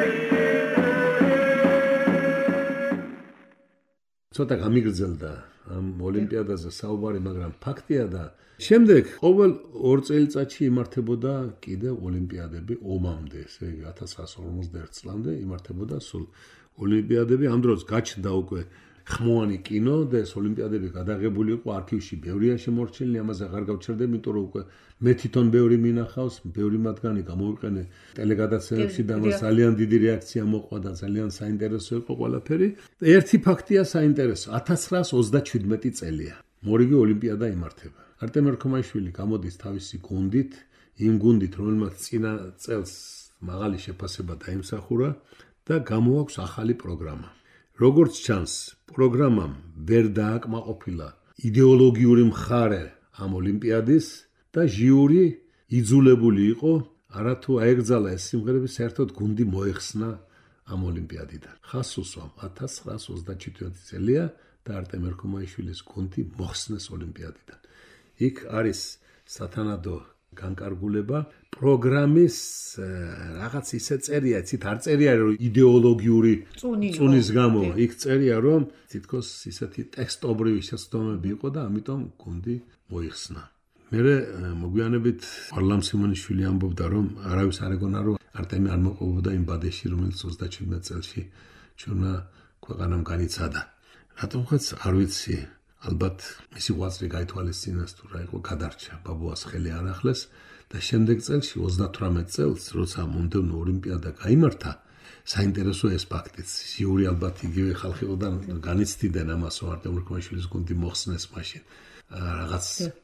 ცოტა გამიგრძელდა ამ ოლიმპიადაზე საუბარი, მაგრამ ფაქტია და შემდეგ ყოველ 2 წელიწადში იმართებოდა კიდევ ოლიმპიადები ომამდე, ესე იგი 1951 წლამდე იმართებოდა სულ ოლიმპიადები. ამ დროს გაჩნდა უკვე ხმოვანი კინო და ეს ოლიმპიადები გადაღებული იყო არქივში, ბევრია შემორჩენილი, ამაზე აღარ გავჩერდები, იმიტომ რომ უკვე მე თვითონ ბევრი მინახავს, ბევრი მათგანი გამოვიყენე ტელეგადაცემებში და მას ძალიან დიდი რეაქცია მოყვა და ძალიან საინტერესო იყო ყველაფერი. ერთი ფაქტია საინტერესო, 1927 წელია. მორიგი ოლიმპიადა იმართება. არტემ ერქომაიშვილი გამოდის თავისი გუნდით, იმ გუნდით, რომელმაც წინა წელს მაღალი შეფასება დაიმსახურა და გამოაქვს ახალი პროგრამა. როგორც ჩანს, პროგრამამ ვერ დააკმაყოფილა იდეოლოგიური მხარე ამ ოლიმპიადის და ჟიური იძულებული იყო არათუ აეგზალა ეს სიმღერები, საერთოდ გუნდი მოეხსნა ამ ოლიმპიადიდან. ხას უსვამ 1927 წელია და არტემ ერქომაიშვილის გუნდი მოხსნეს ოლიმპიადიდან. იქ არის სათანადო განკარგულება პროგრამის რაღაც ისე წერია, იცით, არ წერია რომ იდეოლოგიური წუნის გამო, იქ წერია რომ თითქოს ისეთი ტექსტობრივი შეცდომები იყო და ამიტომ გუნდი მოიხსნა. მერე მოგვიანებით ვარლამ სიმონიშვილი ამბობდა რომ არავის არ ეგონა რომ არტემი არ მოყვებოდა იმ ბადეში, რომელიც 37 წელში ჩვენმა ქვეყანამ განიცადა. რატომღაც არ ვიცი. ალბათ მისი ღვაწლი გაითვალისწინეს თუ რა იყო გადარჩა, ბაბუას ხელი არ ახლეს და შემდეგ წელში 38 წელს, როცა მომდევნო ოლიმპიადა გაიმართა, საინტერესო ეს ფაქტიც. ჟიური ალბათ იგივე ხალხიდან განიცდიდნენ ამას, რომ არტემ ერქომაიშვილის გუნდი მოხსნეს მაშინ რაღაც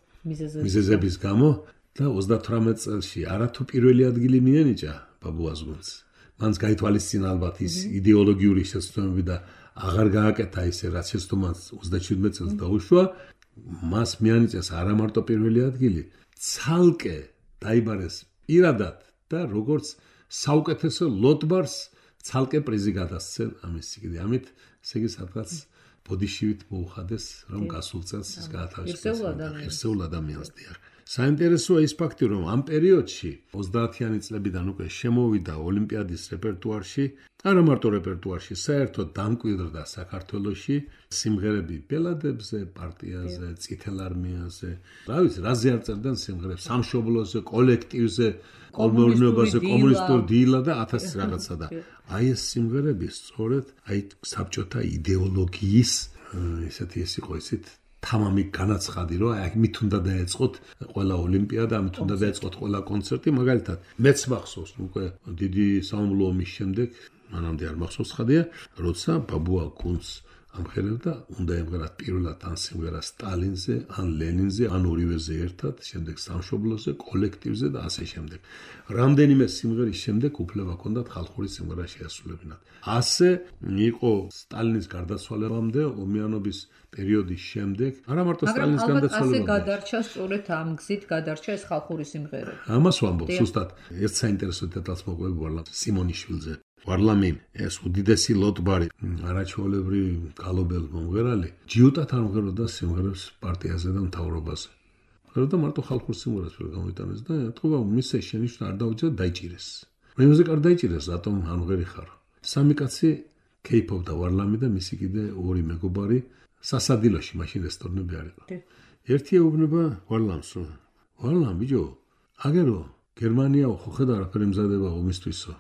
მიზეზების გამო და 38 წელში არათუ პირველი ადგილი მიენიჭა ბაბუას გუნდს. მანს გაითვალისწინა ალბათ ის იდეოლოგიური შეცდომები და აღარ გააკეთა ისე რაც შეცდომას 37 წელს დაუშვა, მას მიანიჭეს არა მარტო პირველი ადგილი, ცალკე დაიბარეს პირადად და როგორც საუკეთესო ლოტბარს ცალკე პრიზი გადასცენ ამის სიგიდე. ამით ესე იგი სადღაც ბოდიშივით მოუხადეს, რომ გასულ წელს ის გაათავისუფლეს ღირსეულ ადამიანს. საინტერესოა ის ფაქტი, რომ ამ პერიოდში 30-იანი წლებიდან უკვე შემოვიდა ოლიმპიადის რეპერტუარში, არა მარტო რეპერტუარში, საერთოდ დამკვიდრდა საქართველოში სიმღერები ბელადებზე, პარტიაზე, წითელ არმიაზე. რა ვიცი, რაზე არ წერდნენ სიმღერებს, სამშობლოზე, კოლექტივზე, კოლმეურნეობაზე, კომუნისტურ დილა და 1000 რაღაცა და აი ეს სიმღერები სწორედ აი საბჭოთა იდეოლოგიის ისეთი ეს იყო ისეთ თამამი განაცხადი, რომ აი მით უნდა დაეწყოთ ყველა ოლიმპიადა, მით უნდა დაეწყოთ ყველა კონცერტი, მაგალითად, მეც მახსოვს უკვე დიდი სამამულო ომის შემდეგ, მანამდე არ მახსოვს ხადია, როცა ბაბუა გუნდს ამხელებდა, უნდა ემღერათ პირველად ან სიმღერა სტალინზე, ან ლენინზე, ან ორივეზე ერთად, შემდეგ სამშობლოზე, კოლექტივზე და ასე შემდეგ. რამდენიმე სიმღერის შემდეგ უფლება ჰქონდათ ხალხური სიმღერა შეასრულებინათ. ასე იყო სტალინის გარდაცვალებამდე, ომიანობის პერიოდის შემდეგ, არა მარტო სტალინის გარდაცვალებამდე. ასე გადარჩა სწორედ ამ გზით გადარჩა ეს ხალხური სიმღერები. ამას ვამბობ, ზუსტად ერთ საინტერესო დეტალს მოყვები ვარლამ სიმონიშვილზე. ვარლამი ეს უდიდესი ლოტბარი, არაჩვეულებრივი გალობელ მომღერალი, ჯიუტად არ მომღეროდა სიმღერებს პარტიაზე და მთავრობაზე. და მარტო ხალხურ სიმღერას ვერ გამოიტანეს და ეთქობა მისე შენიშნა არ დაუჭირა დაიჭირეს. მე მუსიკა არ დაიჭირეს, რატომ არ მღერი ხარ? სამი კაცი კეიფობდა ვარლამი და მისი კიდე ორი მეგობარი სასადილოში მაშინ რესტორნები არ იყო. ერთი ეუბნება ვარლამს, რომ ვარლამ ბიჭო, აგერო გერმანიაო, ხო ხედავ არაფერი მზადება ომისთვისო.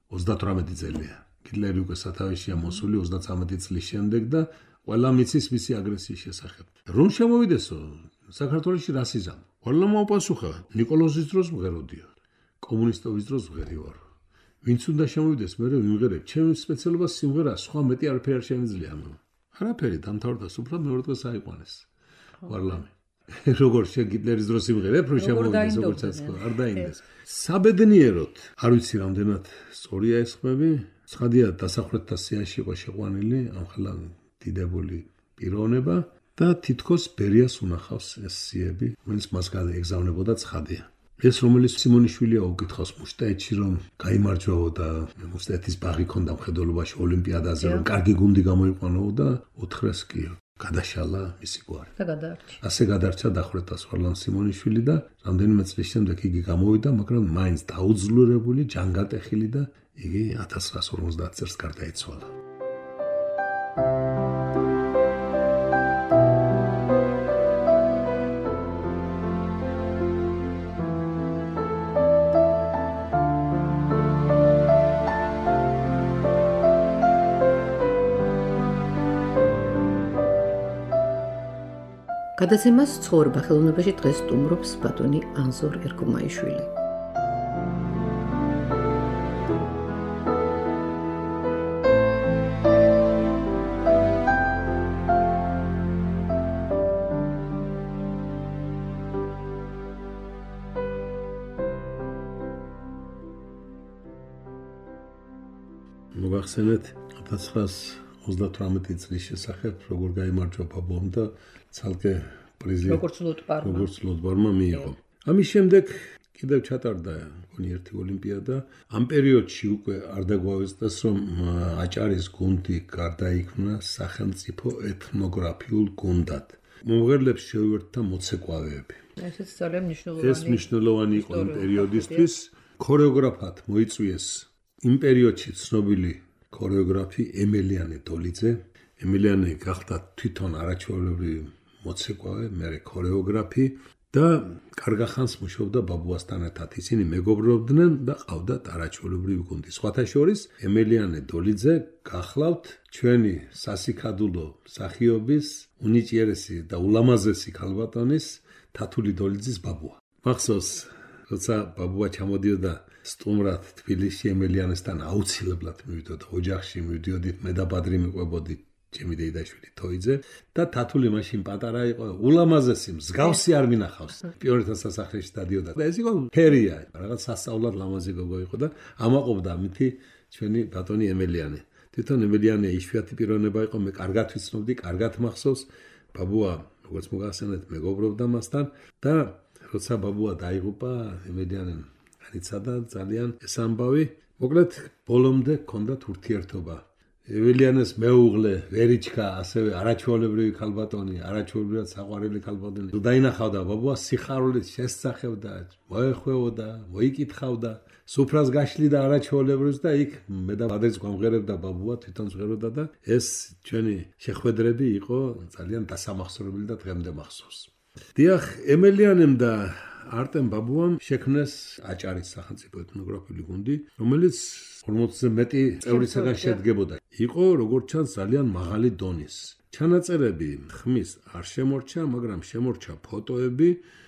38 წელია. ჰიტლერი უკვე სათავეშია მოსული 33 წლის შემდეგ და ყველა მიცის მისი აგრესიის შესახებ. რომ შემოვიდესო საქართველოში რასიზამ. ვარლამმა უპასუხა, ნიკოლოზის დროს მღეროდიო. კომუნისტობის დროს მღერი ვარ. ვინც უნდა შემოვიდეს, მე ვიმღერებ. ჩემი სპეციალობა სიმღერა, სხვა მეტი არაფერი არ შემიძლია. არაფერი დამთავრდა, სუფრა მეორე დღეს აიყვანეს. ვარლამი. როგორ ჰიტლერის დროს იმღერებ, რომ შემოვიდეს, როგორც არ დაინდეს. საბედნიეროდ, არ ვიცი რამდენად სწორია ეს ხმები, ცხადია დასახლებთა სიაში იყო შეყვანილი ამხელა დიდებული პიროვნება და თითქოს ბერიას უნახავს ეს სიები, ვინც მას გაეგზავნებოდა ცხადია. ეს რომელიც სიმონიშვილია უკითხავს მუშტაეთში რომ გაიმარჯვაო და მუშტაეთის ბაღი ქონდა მხედველობაში ოლიმპიადაზე რომ კარგი გუნდი გამოიყვანო და უთხრეს კი გადაშალა მისი გვარი. და გადარჩა. ასე გადარჩა დახვრეტას ვარლამ სიმონიშვილი და რამდენიმე წლის შემდეგ იგი გამოვიდა, მაგრამ მაინც დაუძლურებული, ჯანგატეხილი და იგი 1950 წელს გარდაიცვალა. გადაცემას ცხოვრება ხელოვნებაში დღეს სტუმრობს ბატონი ანზორ ერქომაიშვილი. მოგახსენეთ 1938 წლის შესახებ როგორ გაიმარჯვა ბაბუამ და ცალკე პრიზი როგორც ლოტბარმა მიიღო. ამის შემდეგ კიდევ ჩატარდა გონი ერთი ოლიმპიადა. ამ პერიოდში უკვე არ დაგვაუწყდეს რომ აჭარის გუნდი გარდაიქმნა სახელმწიფო ეთნოგრაფიულ გუნდად. მომღერლებს შეუერთდა მოცეკვავეები. ესეც ძალიან ეს მნიშვნელოვანი იყო იმ პერიოდისთვის. ქორეოგრაფად მოიწვიეს იმ პერიოდში ცნობილი ქორეოგრაფი ემელიანე დოლიძე. ემელიანე გახდა თვითონ არაჩვეულებრივი მოცეკვავე, მერე ქორეოგრაფი და კარგახანს მუშაობდა ბაბუასთან ერთად. ისინი მეგობრობდნენ და ყავდათ არაჩვეულებრივი გუნდი. სხვათა შორის ემელიანე დოლიძე გახლავთ ჩვენი სასიქადულო მსახიობის უნიჭიერესი და ულამაზესი ქალბატონის თათული დოლიძის ბაბუა. მახსოვს, როცა ბაბუა ჩამოდიოდა სტუმრად თბილისში ემელიანესთან აუცილებლად მივიდოდა ოჯახში, მივდიოდით მე და ბადრი მიყვებოდით ჩემი დეიდაშვილი თოიძე და თათული მაშინ პატარა იყო, ულამაზესი, მსგავსი არ მინახავს. პიონერთა სასახლეში დადიოდა და ეს იყო ფერია, რაღაც სასწაულად ლამაზი გოგო იყო და ამაყობდა მითი ჩვენი ბატონი ემელიანე. თვითონ ემელიანე იშვიათი პიროვნება იყო, მე კარგად ვიცნობდი, კარგად მახსოვს. ბაბუა, როგორც მოგახსენეთ, მეგობრობდა მასთან და როცა ბაბუა დაიღუპა, ემელიანემ განიცადა ძალიან ეს ამბავი. მოკლედ, ბოლომდე ჰქონდათ ურთიერთობა. ემელიანეს მეუღლე, ვერიჩკა, ასევე არაჩვეულებრივი ქალბატონი, არაჩვეულებრივად საყვარელი ქალბატონი. დაინახავდა ბაბუას სიხარულით შესწახებდა, მოეხვეოდა, მოიკითხავდა, სუფრას გაშლიდა არაჩვეულებრივს და იქ მე და ბადრიც გვამღერებდა ბაბუა, თვითონ ჟღეროდა და ეს ჩვენი შეხვედრები იყო ძალიან დასამახსოვრებელი და დღემდე მახსოვს. დიახ, ემელიანემ და არტემ ბაბუამ შექმნეს აჭარის სახელმწიფო ეთნოგრაფიული გუნდი, რომელიც 40-ზე მეტი წევრისგან შედგებოდა. იყო, როგორც ჩანს, ძალიან მაღალი დონის. ჩანაწერები ხმის არ შემორჩა, მაგრამ შემორჩა ფოტოები,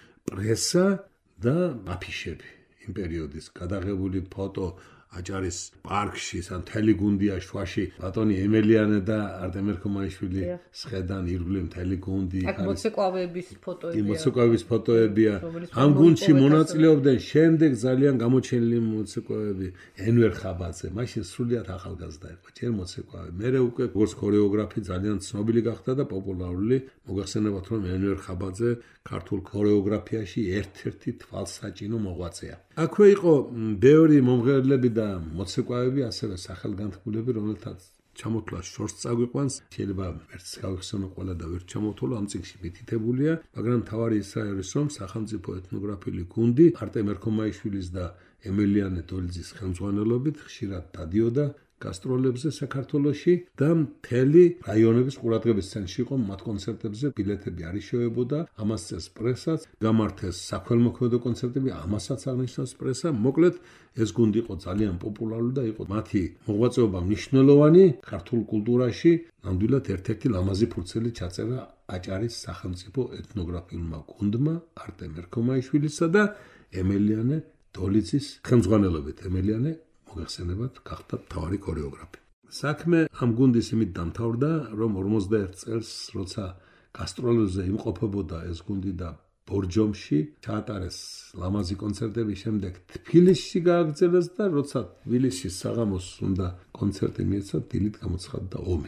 პრესა და აფიშები. იმ პერიოდის გადაღებული ფოტო აჭარის პარკში, სან მთელი გუნდია შვაში, ბატონი ემელიანე და არტემ ერქომაიშვილი სხედან ირგვლივ მთელი გუნდი. აქ მოცეკვავეების ფოტოებია. მოცეკვავების ფოტოებია. ამ გუნდში მონაწილეობდნენ შემდეგ ძალიან გამოჩენილი მოცეკვავები, ენვერ ხაბაძე, მაშინ სრულიად ახალგაზრდა იყო, ჯერ მოცეკვავე. მერე უკვე როგორც ქორეოგრაფი ძალიან ცნობილი გახდა და პოპულარული. მოგახსენებათ რომ ენვერ ხაბაძე ქართულ ქორეოგრაფიაში ერთ-ერთი თვალსაჭინო მოღვაწეა. აქვე იყო ბევრი მომღერლები და მოცეკვავები, ასევე სახელგანთქმულები, რომელთაც ჩამოთვლა შორს წაგვიყვანს. შეიძლება ერთს გავიხსენო ყველა და ვერ ჩამოთვალო, ამ წიგნში მითითებულია, მაგრამ თავარი ისაა არის, რომ სახელმწიფო ეთნოგრაფიული გუნდი არტემ ერქომაიშვილის და ემელიანე დოლიძის ხელმძღვანელობით ხშირად დადიოდა გასტროლებზე საქართველოში და მთელი რაიონების ყურადღების ცენტრში იყო მათ კონცერტებზე ბილეთები არ იშოვებოდა, ამას წელს პრესაც გამართეს საქველმოქმედო კონცერტები, ამასაც აღნიშნავს პრესა. მოკლედ ეს გუნდი იყო ძალიან პოპულარული და იყო მათი მოღვაწეობა მნიშვნელოვანი ქართულ კულტურაში. ნამდვილად ერთ-ერთი ლამაზი ფურცელი ჩაწერა აჭარის სახელმწიფო ეთნოგრაფიულმა გუნდმა არტემ ერქომაიშვილისა და ემელიანე დოლიძის ხელმძღვანელობით. ემელიანე მოგეხსენებათ, გახდა მთავარი ქორეოგრაფი. საქმე ამ გუნდის იმით დამთავრდა, რომ 41 წელს, როცა გასტროლებზე იმყოფებოდა ეს გუნდი და ბორჯომში ჩაატარეს ლამაზი კონცერტები, შემდეგ თბილისში გააგრძელეს და როცა თბილისში საღამოს უნდა კონცერტი მიეცა, დილით გამოცხადდა ომი.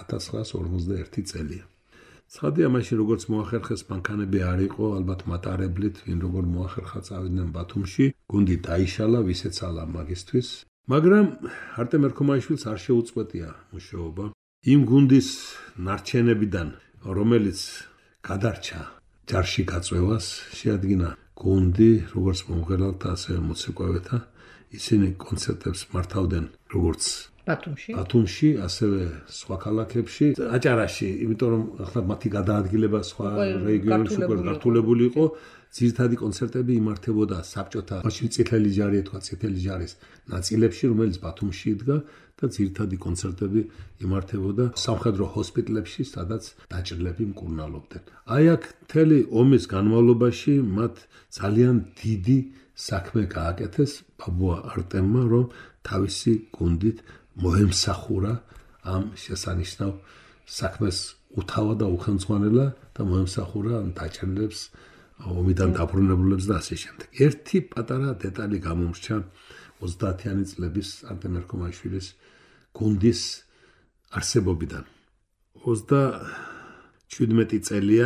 1941 წელია. ცხადია, მაშინ როგორც მოახერხეს, მანქანები არ იყო, ალბათ მატარებლით, ვინ როგორ მოახერხა წავიდნენ ბათუმში, გუნდი დაიშალა, ვისეცალა მაგისთვის. მაგრამ არტემ ერქომაიშვილს არ შეუწყვეტია მუშაობა. იმ გუნდის ნარჩენებიდან, რომელიც გადარჩა ჯარში გაწვევას, შეადგინა გუნდი, როგორც მომღერალთა, ასევე მოცეკვავეთა. ისინი კონცერტებს მართავდნენ როგორც ბათუმში, ასევე სხვა ქალაქებში, აჭარაში, იმიტომ რომ ახლა მათი გადაადგილება სხვა რეგიონებში უკვე გართულებული იყო. ძირითადი კონცერტები იმართებოდა საბჭოთა მაშინ წითელი ჯარი ეთქვა, წითელი ჯარის ნაწილებში, რომელიც ბათუმში იდგა და ძირითადი კონცერტები იმართებოდა სამხედრო ჰოსპიტალებში, სადაც დაჭრილები მკურნალობდნენ. აი აქ მთელი ომის განმავლობაში მათ ძალიან დიდი საქმე გააკეთეს ბაბუა არტემმა, რომ თავისი გუნდით მოემსახურა ამ შესანიშნავ საქმეს უთავა და უხელმძღვანელა და მოემსახურა დაჭრილებს, ომიდან დაბრუნებულებს და ასე შემდეგ. ერთი პატარა დეტალი გამომრჩა 30-იანი წლების არტემ ერქომაიშვილის გუნდის არსებობიდან. 37 წელია,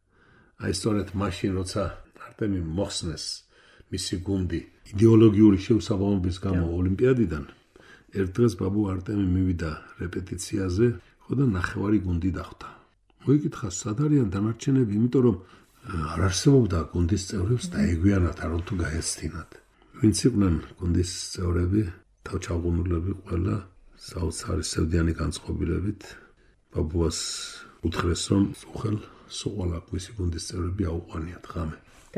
აი სწორედ მაშინ, როცა არტემი მოხსნეს მისი გუნდი იდეოლოგიური შეუსაბამობის გამო ოლიმპიადიდან, ერთ დღეს ბაბუ არტემი მივიდა რეპეტიციაზე, ხო და ნახევარი გუნდი დახვდა. მოიკითხა, სად არიან დანარჩენები, იმიტომ რომ არ არსებობდა გუნდის წევრებს დაეგვიანათ, არამედ თუ გაეცდინათ. ვინც იყვნენ გუნდის წევრები, თავჩაღუნულები ყველა საოცარი სევდიანი განწყობილებით ბაბუას უთხრეს, რომ უხელ სულ მისი გუნდის წევრები აუყვანიათ ღამე.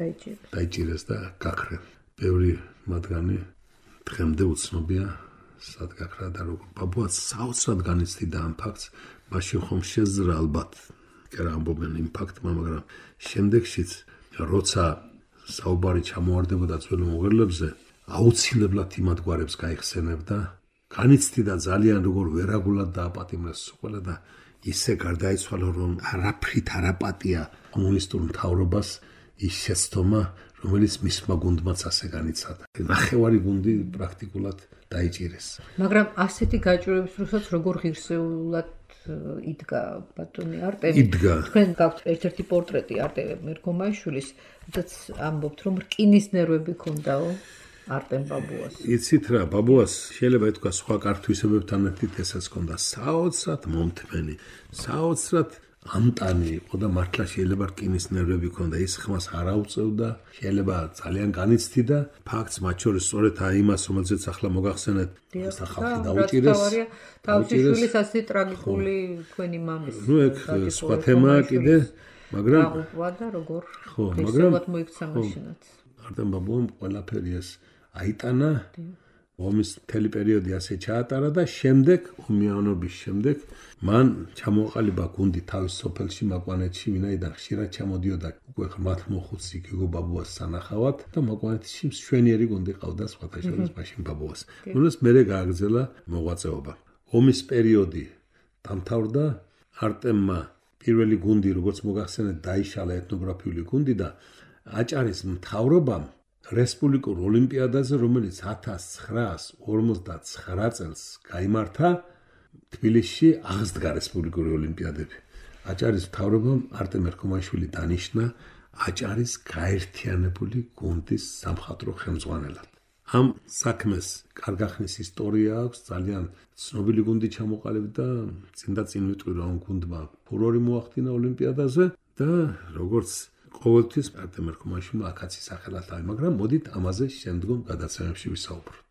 დაიჭირეს და გაქრენ. ბევრი მათგანი დღემდე უცნობია, სად გაქრა და როგორ. ბაბუა საოცრად განიცდიდა ამ ფაქტს, მაშინ ხომ შეძრა ალბათ კერა ამბობენ იმ ფაქტმა, მაგრამ შემდეგშიც როცა საუბარი ჩამოვარდებოდა ძველ მომღერლებზე, აუცილებლად იმათგვარებს გაიხსენებდა, განიცდიდა ძალიან როგორ ვერაგულად დააპატიმრეს ყველა და ისე გარდაიცვალა, რომ არაფრით არაპატია კომუნისტურ მთავრობას ის შეცდომა, რომელიც მისმა გუნდმაც ასე განიცადა. ნახევარი გუნდი პრაქტიკულად დაიჭირეს. მაგრამ ასეთი გაჭირვების დროსაც როგორ ღირსეულად იდგა ბატონი არტემი. თქვენ გაქვთ ერთ-ერთი პორტრეტი არტემ ერქომაიშვილის, სადაც ამბობთ, რომ რკინის ნერვები ჰქონდაო არტემ ბაბუას. იცით რა, ბაბუას შეიძლება ითქვა სხვა კართვისებებთან ერთად ესაც ჰქონდა საოცრად მომთმენი, საოცრად ამტანი იყო და მართლა შეიძლება რკინის ნერვები ჰქონდა, ის ხმას არ აუწევდა, შეიძლება ძალიან განიცდიდა ფაქტს, მათ შორის სწორედ იმას, რომელზეც ახლა მოგახსენეთ, ეს ხალხი დაუჭირეს. თავისი შვილის ასე ტრაგიკული თქვენი მამის. ნუ ეგ სხვა თემაა კიდე, მაგრამ აღუყვა და როგორ ღირსეულად მოიქცა მაშინაც. არტემ ბაბუამ ყველაფერი ეს აიტანა, ომის მთელი პერიოდი ასე ჩაატარა და შემდეგ, ომიანობის შემდეგ, მან ჩამოაყალიბა გუნდი თავის სოფელში, მაკვანეთში, ვინაიდან ხშირად ჩამოდიოდა უკვე ღრმათ მოხუცი გიგო ბაბუას სანახავად და მაკვანეთში მშვენიერი გუნდი ყავდა სხვათა შორის მაშინ ბაბუას. რომელს მერე გააგრძელა მოღვაწეობა. ომის პერიოდი დამთავრდა, არტემმა პირველი გუნდი, როგორც მოგახსენეთ, დაიშალა ეთნოგრაფიული გუნდი და აჭარის მთავრობამ რესპუბლიკურ ოლიმპიადაზე, რომელიც 1959 წელს გაიმართა, თბილისში აღსდგა რესპუბლიკური ოლიმპიადები. აჭარის მთავრობამ არტემ ერქომაიშვილი დანიშნა აჭარის გაერთიანებული გუნდის სამხატვრო ხელმძღვანელად. ამ საქმეს კარგახნის ისტორია აქვს, ძალიან ცნობილი გუნდი ჩამოყალიბდა, წინ ვიტყვი, რომ ამ გუნდმა ფურორი მოახდინა ოლიმპიადაზე და როგორც ყოველთვის არტემ ერქომაიშვილმა აქაც სახელად ავი, მაგრამ მოდით ამაზე შემდგომ გადაცემებში ვისაუბროთ.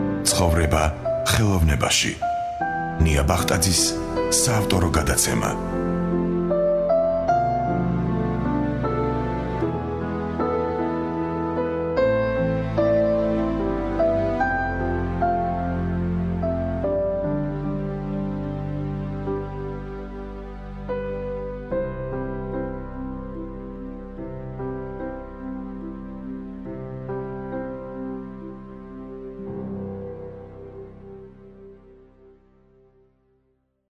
ცხოვრება ხელოვნებაში. ნია ბახტაძის საავტორო გადაცემა.